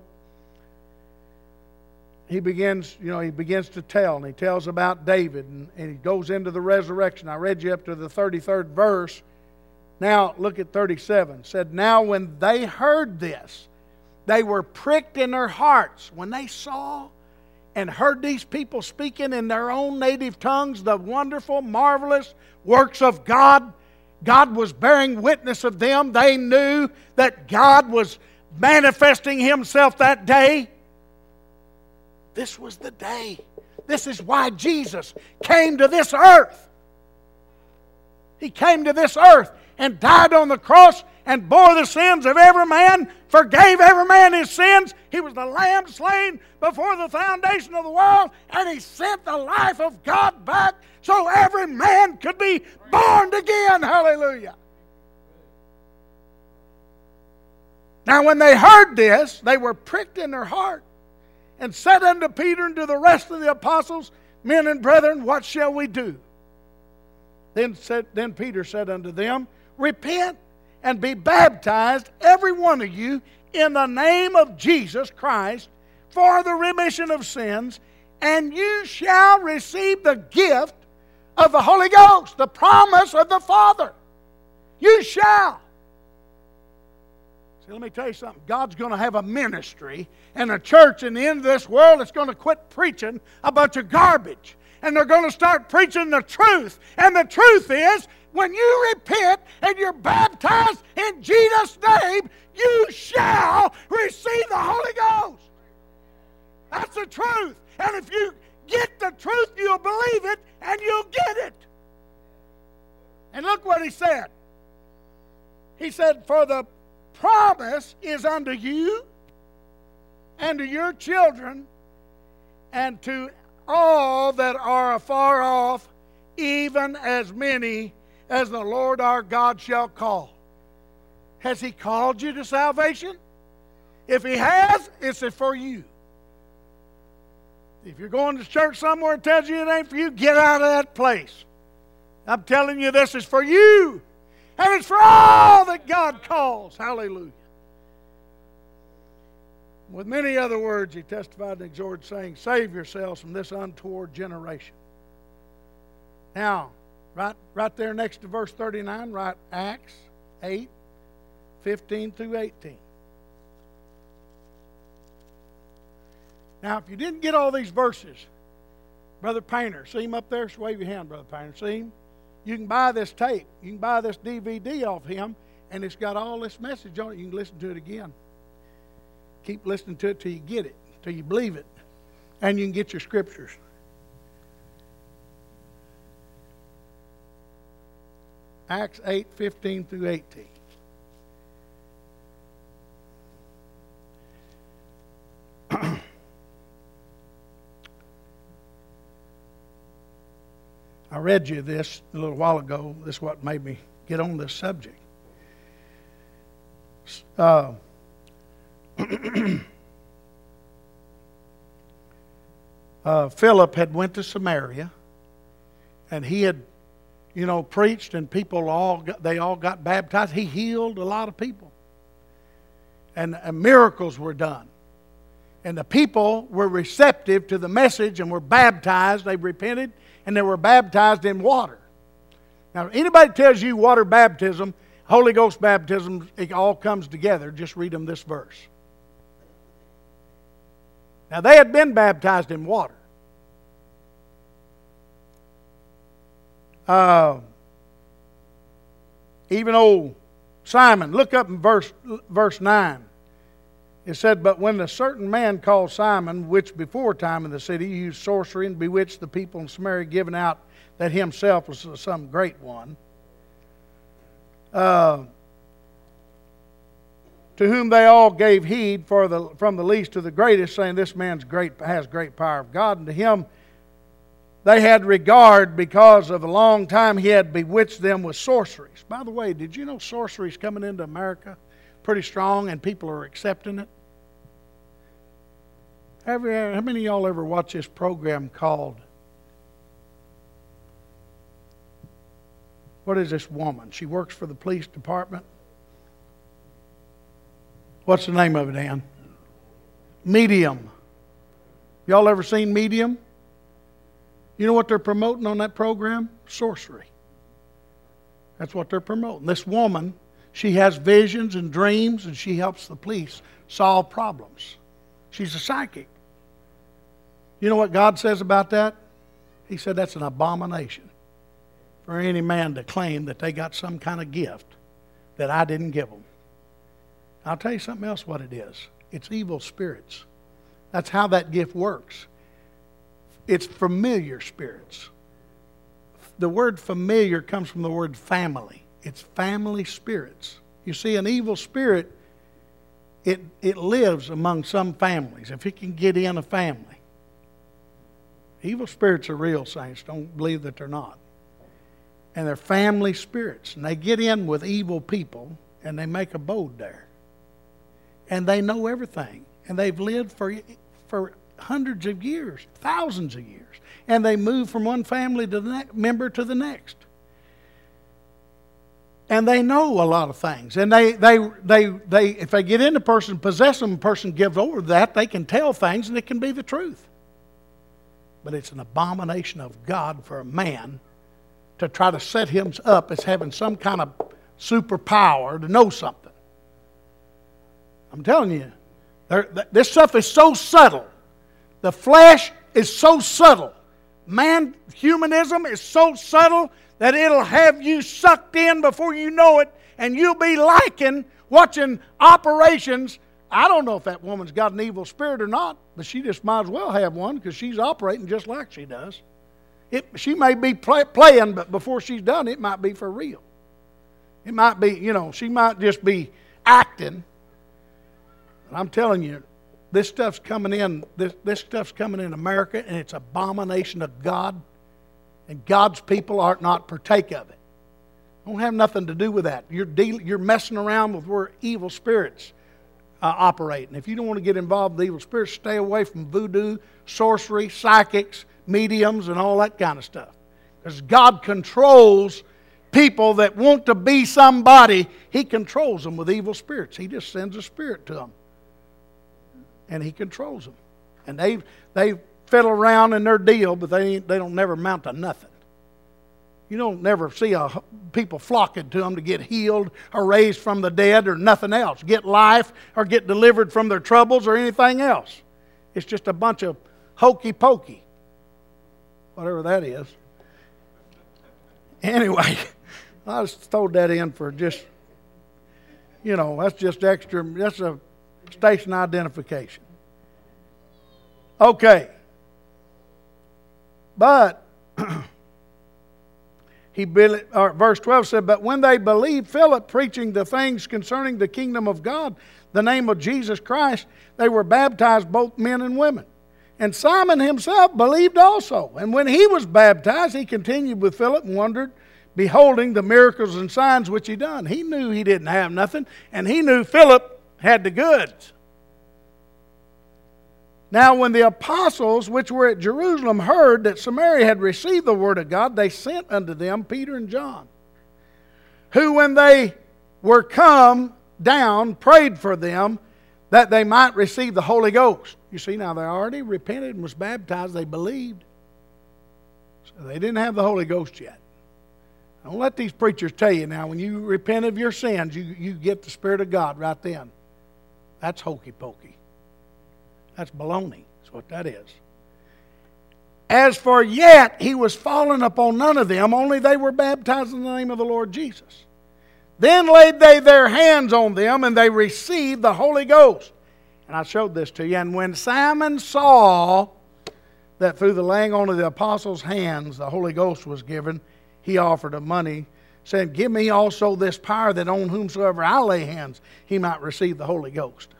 He begins to tell, and he tells about David, and he goes into the resurrection. I read you up to the 33rd verse. Now, look at 37. It said, now when they heard this, they were pricked in their hearts. When they saw and heard these people speaking in their own native tongues the wonderful, marvelous works of God, God was bearing witness of them. They knew that God was manifesting Himself that day. This was the day. This is why Jesus came to this earth. He came to this earth and died on the cross and bore the sins of every man, forgave every man his sins. He was the Lamb slain before the foundation of the world, and He sent the life of God back so every man could be born again. Hallelujah. Now when they heard this, they were pricked in their heart, and said unto Peter and to the rest of the apostles, men and brethren, what shall we do? Then Peter said unto them, repent and be baptized, every one of you, in the name of Jesus Christ, for the remission of sins, and you shall receive the gift of the Holy Ghost, the promise of the Father. You shall. See, let me tell you something. God's going to have a ministry and a church in the end of this world that's going to quit preaching a bunch of garbage. And they're going to start preaching the truth. And the truth is, when you repent and you're baptized in Jesus' name, you shall receive the Holy Ghost. That's the truth. And if you get the truth, you'll believe it and you'll get it. And look what he said. He said, for the promise is unto you and to your children and to all that are afar off, even as many as the Lord our God shall call. Has He called you to salvation? If He has, it's for you. If you're going to church somewhere and tells you it ain't for you, get out of that place. I'm telling you, this is for you. And it's for all that God calls. Hallelujah. With many other words, he testified and exhorted, saying, save yourselves from this untoward generation. Now, right there next to verse 39, write Acts 8, 15 through 18. Now, if you didn't get all these verses, Brother Painter, see him up there? Wave your hand, Brother Painter. See him? You can buy this tape. You can buy this DVD off him, and it's got all this message on it. You can listen to it again. Keep listening to it till you get it, till you believe it. And you can get your scriptures. Acts 8, 15 through 18. I read you this a little while ago. This is what made me get on this subject. Philip had went to Samaria, and he had, preached, and people all got baptized. He healed a lot of people, and miracles were done. And the people were receptive to the message and were baptized. They repented, and they were baptized in water. Now, anybody tells you water baptism, Holy Ghost baptism, it all comes together, just read them this verse. Now, they had been baptized in water. Even old Simon, look up in verse 9. It said, but when a certain man called Simon, which before time in the city used sorcery and bewitched the people in Samaria, giving out that himself was some great one, to whom they all gave heed from the least to the greatest, saying, this man has great power of God. And to him they had regard, because of a long time he had bewitched them with sorceries. By the way, did you know sorcery is coming into America pretty strong, and people are accepting it? How many of y'all ever watch this program called, what is this woman? She works for the police department. What's the name of it, Ann? Medium. Y'all ever seen Medium? You know what they're promoting on that program? Sorcery. That's what they're promoting. This woman, she has visions and dreams, and she helps the police solve problems. She's a psychic. You know what God says about that? He said that's an abomination for any man to claim that they got some kind of gift that I didn't give them. I'll tell you something else what it is. It's evil spirits. That's how that gift works. It's familiar spirits. The word familiar comes from the word family. It's family spirits. You see, an evil spirit, it lives among some families, if it can get in a family. Evil spirits are real, saints. Don't believe that they're not. And they're family spirits. And they get in with evil people, and they make abode there. And they know everything. And they've lived for hundreds of years, thousands of years. And they move from one family to the next member to the next. And they know a lot of things. And they if they get in a person, possess them, a person gives over that, they can tell things, and it can be the truth. But it's an abomination of God for a man to try to set him up as having some kind of superpower to know something. I'm telling you, this stuff is so subtle. The flesh is so subtle. Humanism is so subtle that it'll have you sucked in before you know it, and you'll be liking watching operations. I don't know if that woman's got an evil spirit or not, but she just might as well have one because she's operating just like she does. She may be playing, but before she's done, it might be for real. It might be, she might just be acting. I'm telling you, this stuff's coming in. This stuff's coming in America, and it's abomination of God. And God's people are not partake of it. Don't have nothing to do with that. You're messing around with where evil spirits operate. And if you don't want to get involved with evil spirits, stay away from voodoo, sorcery, psychics, mediums, and all that kind of stuff. Because God controls people that want to be somebody. He controls them with evil spirits. He just sends a spirit to them. And He controls them. And they fiddle around in their deal, but they don't never amount to nothing. You don't never see people flocking to them to get healed or raised from the dead or nothing else. Get life or get delivered from their troubles or anything else. It's just a bunch of hokey pokey. Whatever that is. Anyway, I just throwed that in for just, that's just extra. That's a station identification. Okay. But verse 12 said, but when they believed Philip preaching the things concerning the kingdom of God, the name of Jesus Christ, they were baptized, both men and women. And Simon himself believed also. And when he was baptized, he continued with Philip and wondered, beholding the miracles and signs which he done. He knew he didn't have nothing, and he knew Philip had the goods. Now when the apostles which were at Jerusalem heard that Samaria had received the word of God, they sent unto them Peter and John, who when they were come down, prayed for them that they might receive the Holy Ghost. You see, now they already repented and was baptized. They believed. So they didn't have the Holy Ghost yet. Don't let these preachers tell you now, when you repent of your sins, you get the Spirit of God right then. That's hokey pokey. That's baloney. That's what that is. As for yet, he was fallen upon none of them, only they were baptized in the name of the Lord Jesus. Then laid they their hands on them, and they received the Holy Ghost. And I showed this to you. And when Simon saw that through the laying on of the apostles' hands the Holy Ghost was given, he offered them money, saying, give me also this power, that on whomsoever I lay hands, he might receive the Holy Ghost.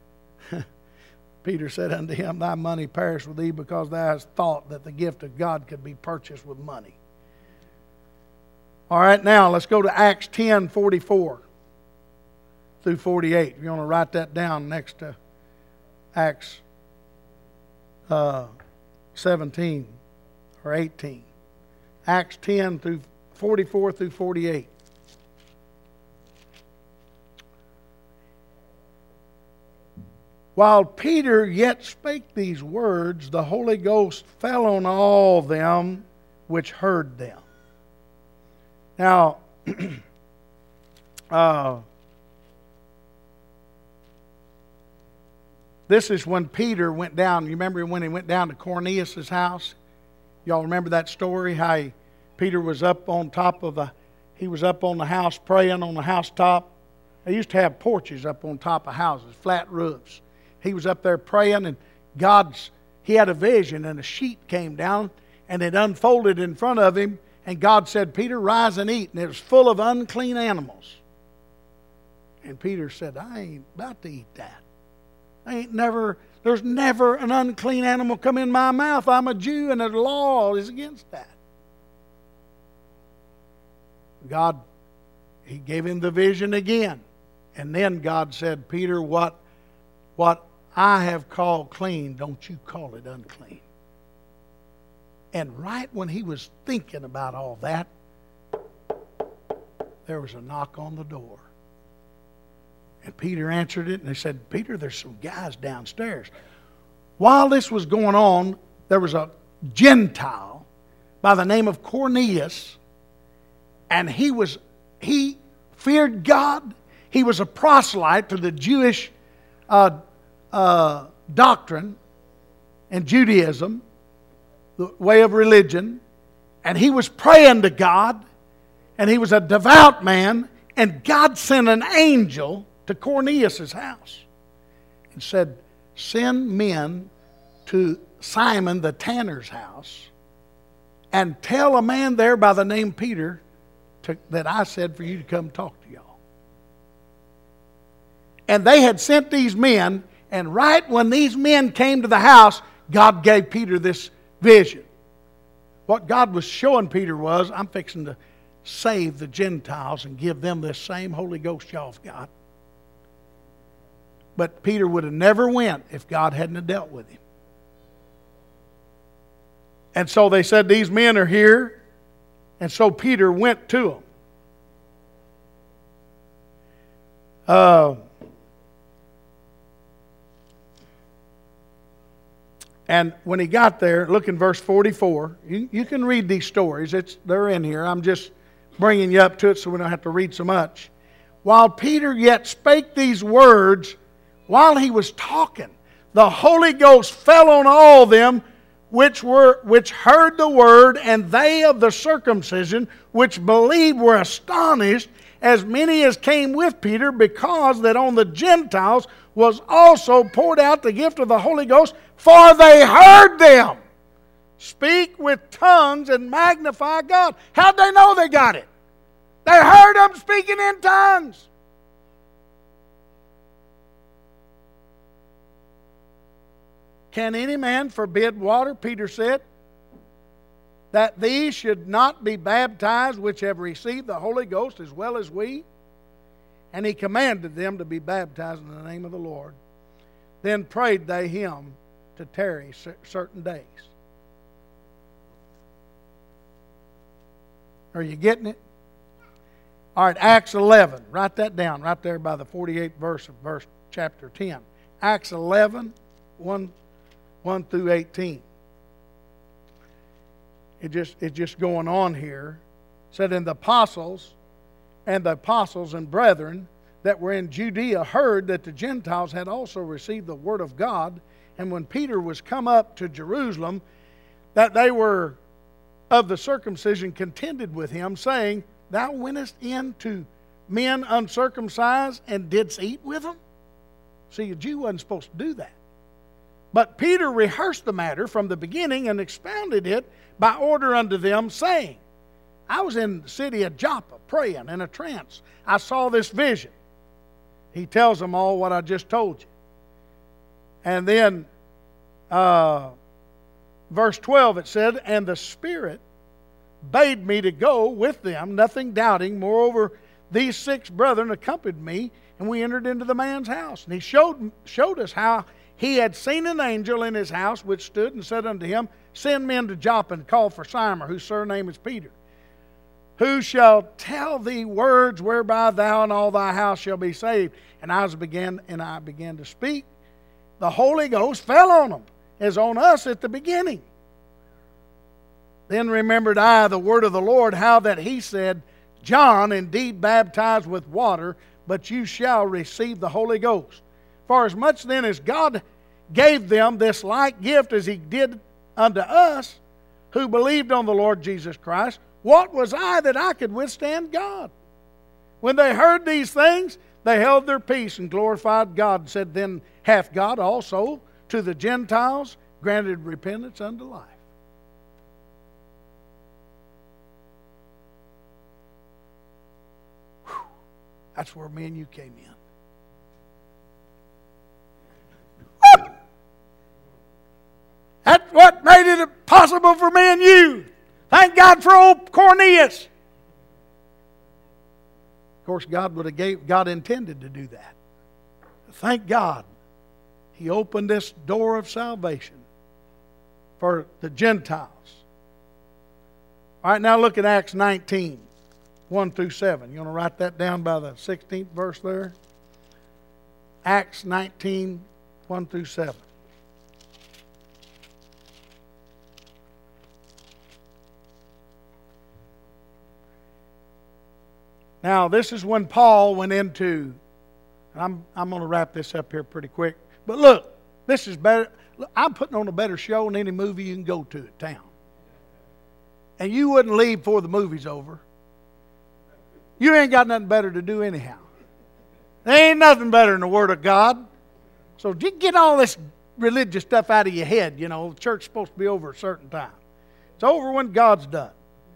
Peter said unto him, thy money perish with thee, because thou hast thought that the gift of God could be purchased with money. All right, now let's go to Acts 10:44 through 48. If you want to write that down next to Acts 17 or 18. Acts 10 through 44 through 48. While Peter yet spake these words, the Holy Ghost fell on all them which heard them. Now, this is when Peter went down. You remember when he went down to Cornelius' house? Y'all remember that story? How Peter was up on top of he was up on the house praying on the housetop. They used to have porches up on top of houses, flat roofs. He was up there praying, and he had a vision, and a sheet came down, and it unfolded in front of him, and God said, Peter, rise and eat. And it was full of unclean animals. And Peter said, I ain't about to eat that. There's never an unclean animal come in my mouth. I'm a Jew, and the law is against that. God, he gave him the vision again. And then God said, Peter, what I have called clean, don't you call it unclean. And right when he was thinking about all that, there was a knock on the door. And Peter answered it, and they said, Peter, there's some guys downstairs. While this was going on, there was a Gentile by the name of Cornelius, and he feared God. He was a proselyte to the Jewish doctrine and Judaism, the way of religion, and he was praying to God, and he was a devout man, and God sent an angel to Cornelius' house and said, send men to Simon the tanner's house and tell a man there by the name Peter that I said for you to come talk to y'all. And they had sent these men, and right when these men came to the house, God gave Peter this vision. What God was showing Peter was, I'm fixing to save the Gentiles and give them this same Holy Ghost y'all have got. But Peter would have never went if God hadn't have dealt with him. And so they said, these men are here. And so Peter went to them. And when he got there, look in verse 44. You can read these stories. They're in here. I'm just bringing you up to it so we don't have to read so much. While Peter yet spake these words, while he was talking, the Holy Ghost fell on all them which heard the word, and they of the circumcision which believed were astonished, as many as came with Peter, because that on the Gentiles was also poured out the gift of the Holy Ghost, for they heard them speak with tongues and magnify God. How'd they know they got it? They heard them speaking in tongues. Can any man forbid water, Peter said, that these should not be baptized which have received the Holy Ghost as well as we? And he commanded them to be baptized in the name of the Lord. Then prayed they him to tarry certain days. Are you getting it? All right, Acts 11. Write that down right there by the 48th verse of chapter 10. Acts 11, 1 through 18. It's just going on here. It said, and the apostles and brethren that were in Judea heard that the Gentiles had also received the word of God. And when Peter was come up to Jerusalem, that they were of the circumcision contended with him, saying, thou wentest in to men uncircumcised and didst eat with them? See, a Jew wasn't supposed to do that. But Peter rehearsed the matter from the beginning and expounded it by order unto them, saying, I was in the city of Joppa praying in a trance. I saw this vision. He tells them all what I just told you. And then verse 12 it said, and the Spirit bade me to go with them, nothing doubting. Moreover, these 6 brethren accompanied me, and we entered into the man's house. And he showed us how he had seen an angel in his house, which stood and said unto him, send men to Joppa and call for Simon, whose surname is Peter, who shall tell thee words whereby thou and all thy house shall be saved. And I began to speak. The Holy Ghost fell on them, as on us at the beginning. Then remembered I the word of the Lord, how that he said, John indeed baptized with water, but you shall receive the Holy Ghost. For as much then as God gave them this like gift as he did unto us, who believed on the Lord Jesus Christ, what was I that I could withstand God? When they heard these things, they held their peace and glorified God, and said, then hath God also to the Gentiles granted repentance unto life. Whew. That's where me and you came in. That's what made it possible for me and you. Thank God for old Cornelius. Of course, God intended to do that. Thank God he opened this door of salvation for the Gentiles. All right, now look at Acts 19, 1 through 7. You want to write that down by the 16th verse there? Acts 19, 1 through 7. Now, this is when Paul went into I'm going to wrap this up here pretty quick. But look, this is better. Look, I'm putting on a better show than any movie you can go to in town. And you wouldn't leave before the movie's over. You ain't got nothing better to do anyhow. There ain't nothing better than the Word of God. So just get all this religious stuff out of your head. You know, the church's supposed to be over a certain time. It's over when God's done.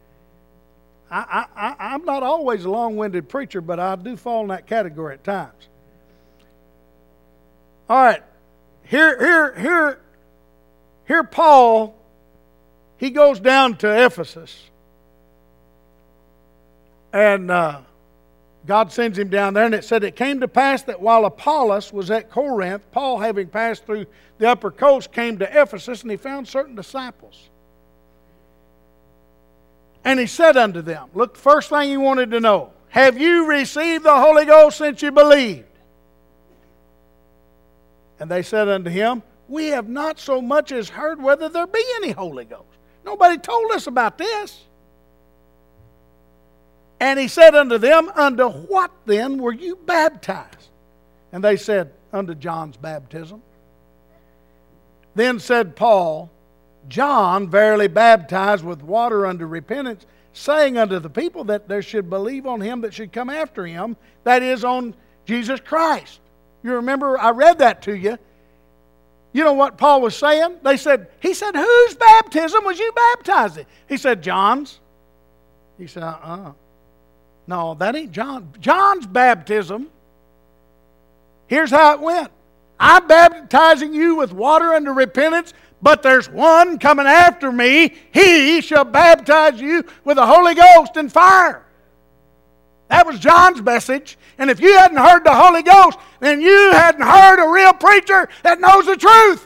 I'm not always a long-winded preacher, but I do fall in that category at times. All right. Here Paul, he goes down to Ephesus. And God sends him down there, and it said, it came to pass that while Apollos was at Corinth, Paul, having passed through the upper coast, came to Ephesus, and he found certain disciples. And he said unto them, look, the first thing he wanted to know, have you received the Holy Ghost since you believed? And they said unto him, we have not so much as heard whether there be any Holy Ghost. Nobody told us about this. And he said unto them, unto what then were you baptized? And they said, unto John's baptism. Then said Paul, John verily baptized with water unto repentance, saying unto the people that there should believe on him that should come after him, that is, on Jesus Christ. You remember, I read that to you. You know what Paul was saying? He said, whose baptism was you baptized in? He said, John's. He said, no, that ain't John. John's baptism, here's how it went. I'm baptizing you with water unto repentance, but there's one coming after me. He shall baptize you with the Holy Ghost and fire. That was John's message. And if you hadn't heard the Holy Ghost, then you hadn't heard a real preacher that knows the truth.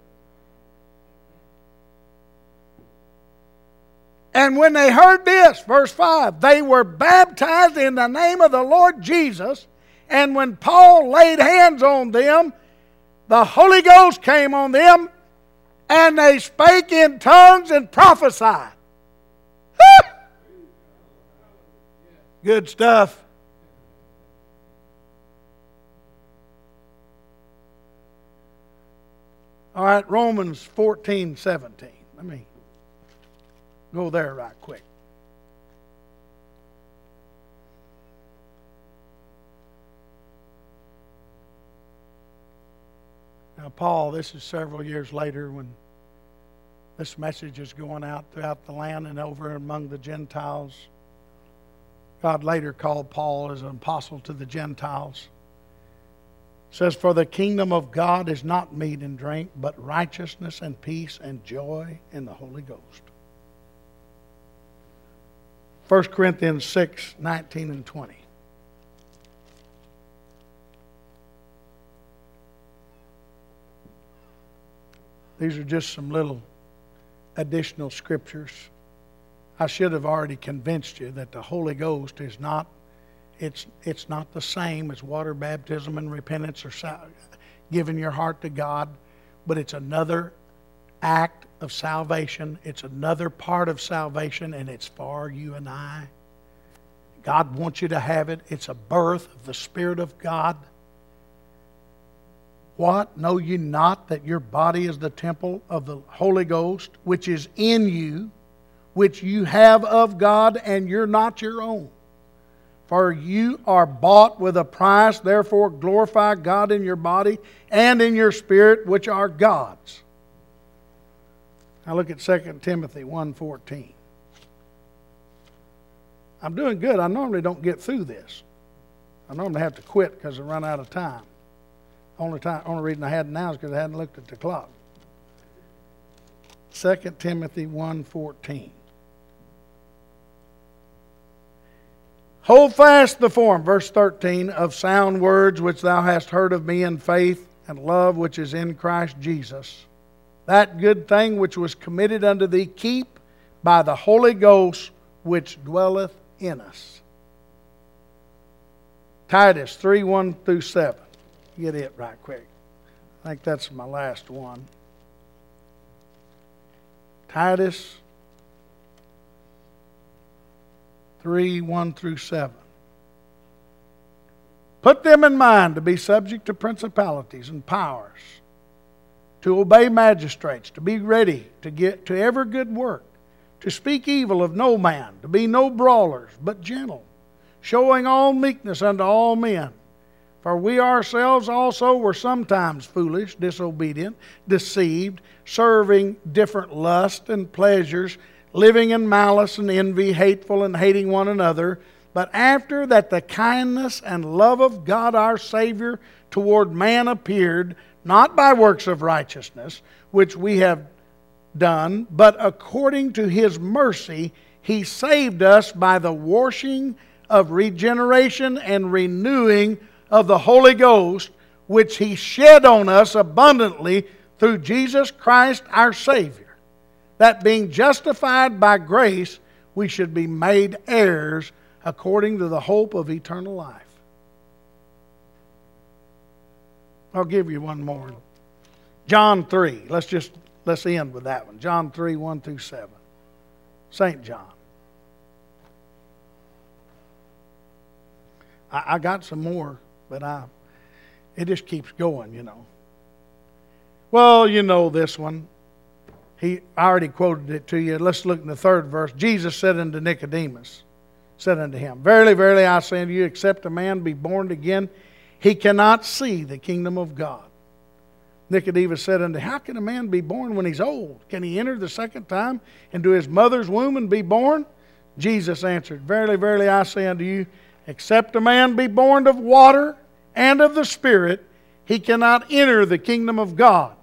And when they heard this, verse 5, they were baptized in the name of the Lord Jesus. And when Paul laid hands on them, the Holy Ghost came on them, and they spake in tongues and prophesied. Good stuff. All right, Romans 14:17. Let me go there right quick. Now, Paul, this is several years later when this message is going out throughout the land and over among the Gentiles. God later called Paul as an apostle to the Gentiles. It says, for the kingdom of God is not meat and drink, but righteousness and peace and joy in the Holy Ghost. 1 Corinthians 6:19 and 20. These are just some little additional scriptures. I should have already convinced you that the Holy Ghost is not, it's not the same as water baptism and repentance or giving your heart to God, but it's another act of salvation. It's another part of salvation, and it's for you and I. God wants you to have it. It's a birth of the Spirit of God. What? Know ye not that your body is the temple of the Holy Ghost, which is in you, which you have of God, and you're not your own? For you are bought with a price, therefore glorify God in your body and in your spirit, which are God's. Now look at 2 Timothy 1:14. I'm doing good. I normally don't get through this. I normally have to quit because I run out of time. Only reason I hadn't now is because I hadn't looked at the clock. 2 Timothy 1:14. Hold fast the form, verse 13, of sound words which thou hast heard of me in faith and love which is in Christ Jesus. That good thing which was committed unto thee, keep by the Holy Ghost which dwelleth in us. Titus 3:1-7. Get it right quick. I think that's my last one. Titus 3:1-7. Put them in mind to be subject to principalities and powers, to obey magistrates, to be ready to get to every good work, to speak evil of no man, to be no brawlers, but gentle, showing all meekness unto all men. For we ourselves also were sometimes foolish, disobedient, deceived, serving different lusts and pleasures, living in malice and envy, hateful and hating one another. But after that the kindness and love of God our Savior toward man appeared, not by works of righteousness, which we have done, but according to His mercy, He saved us by the washing of regeneration and renewing of the Holy Ghost, which He shed on us abundantly through Jesus Christ our Savior, that being justified by grace, we should be made heirs according to the hope of eternal life. I'll give you one more. John 3. Let's end with that one. John 3, 1 through 7. St. John. I got some more, but it just keeps going, you know. Well, you know this one. I already quoted it to you. Let's look in the 3rd verse. Jesus said unto Nicodemus, said unto him, Verily, verily, I say unto you, except a man be born again, he cannot see the kingdom of God. Nicodemus said unto him, How can a man be born when he's old? Can he enter the second time into his mother's womb and be born? Jesus answered, Verily, verily, I say unto you, except a man be born of water and of the Spirit, he cannot enter the kingdom of God.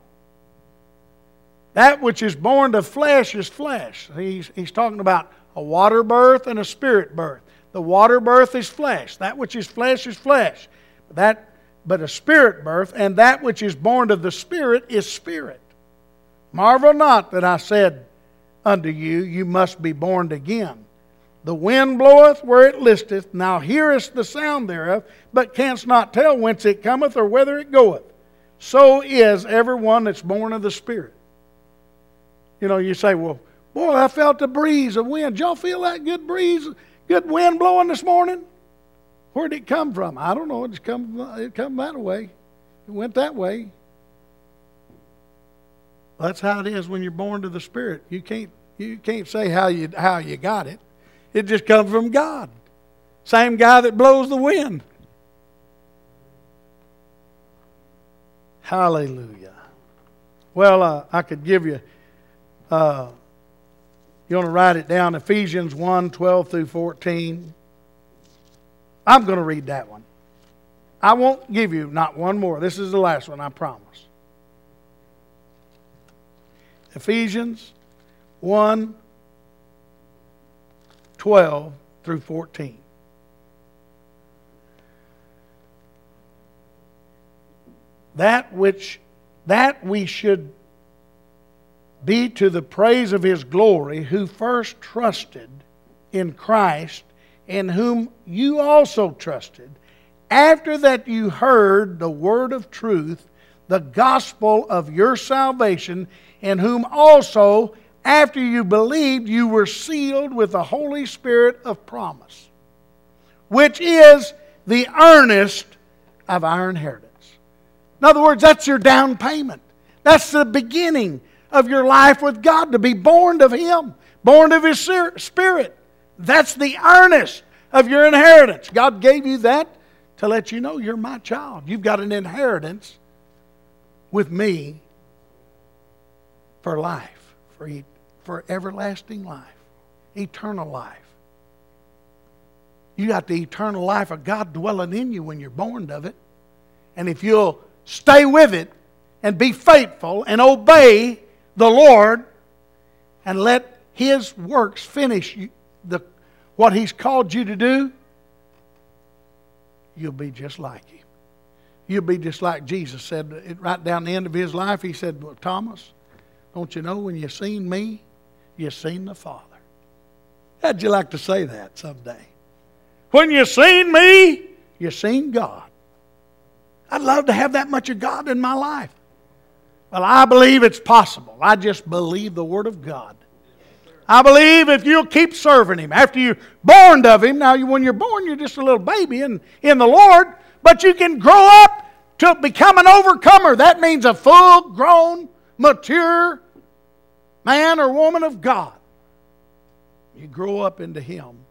That which is born of flesh is flesh. He's talking about a water birth and a spirit birth. The water birth is flesh. That which is flesh is flesh. But a spirit birth, and that which is born of the Spirit is spirit. Marvel not that I said unto you, You must be born again. The wind bloweth where it listeth, now hearest the sound thereof, but canst not tell whence it cometh or whither it goeth. So is every one that's born of the Spirit. You know, you say, well, boy, I felt the breeze of wind. Did y'all feel that good breeze, good wind blowing this morning? Where did it come from? I don't know. It come that way. It went that way. That's how it is when you're born to the Spirit. You can't say how you got it. It just comes from God. Same guy that blows the wind. Hallelujah. Well, I could give you, you want to write it down, Ephesians 1, 12 through 14. I'm going to read that one. I won't give you not one more. This is the last one, I promise. Ephesians 1, 12 through 14. That we should be to the praise of His glory, who first trusted in Christ, in whom you also trusted, after that you heard the word of truth, the gospel of your salvation, in whom also, after you believed, you were sealed with the Holy Spirit of promise, which is the earnest of our inheritance. In other words, that's your down payment. That's the beginning of your life with God, to be born of Him, born of His Spirit. That's the earnest of your inheritance. God gave you that to let you know you're my child. You've got an inheritance with me for life, for everlasting life, eternal life. You got the eternal life of God dwelling in you when you're born of it. And if you'll stay with it and be faithful and obey the Lord and let His works finish what He's called you to do, you'll be just like Him. You'll be just like Jesus said right down the end of His life. He said, well, Thomas, don't you know when you've seen me, you've seen the Father. How'd you like to say that someday? When you've seen me, you've seen God. I'd love to have that much of God in my life. Well, I believe it's possible. I just believe the Word of God. I believe if you'll keep serving Him, after you're born of Him, now when you're born, you're just a little baby in the Lord, but you can grow up to become an overcomer. That means a full-grown, mature man or woman of God. You grow up into Him.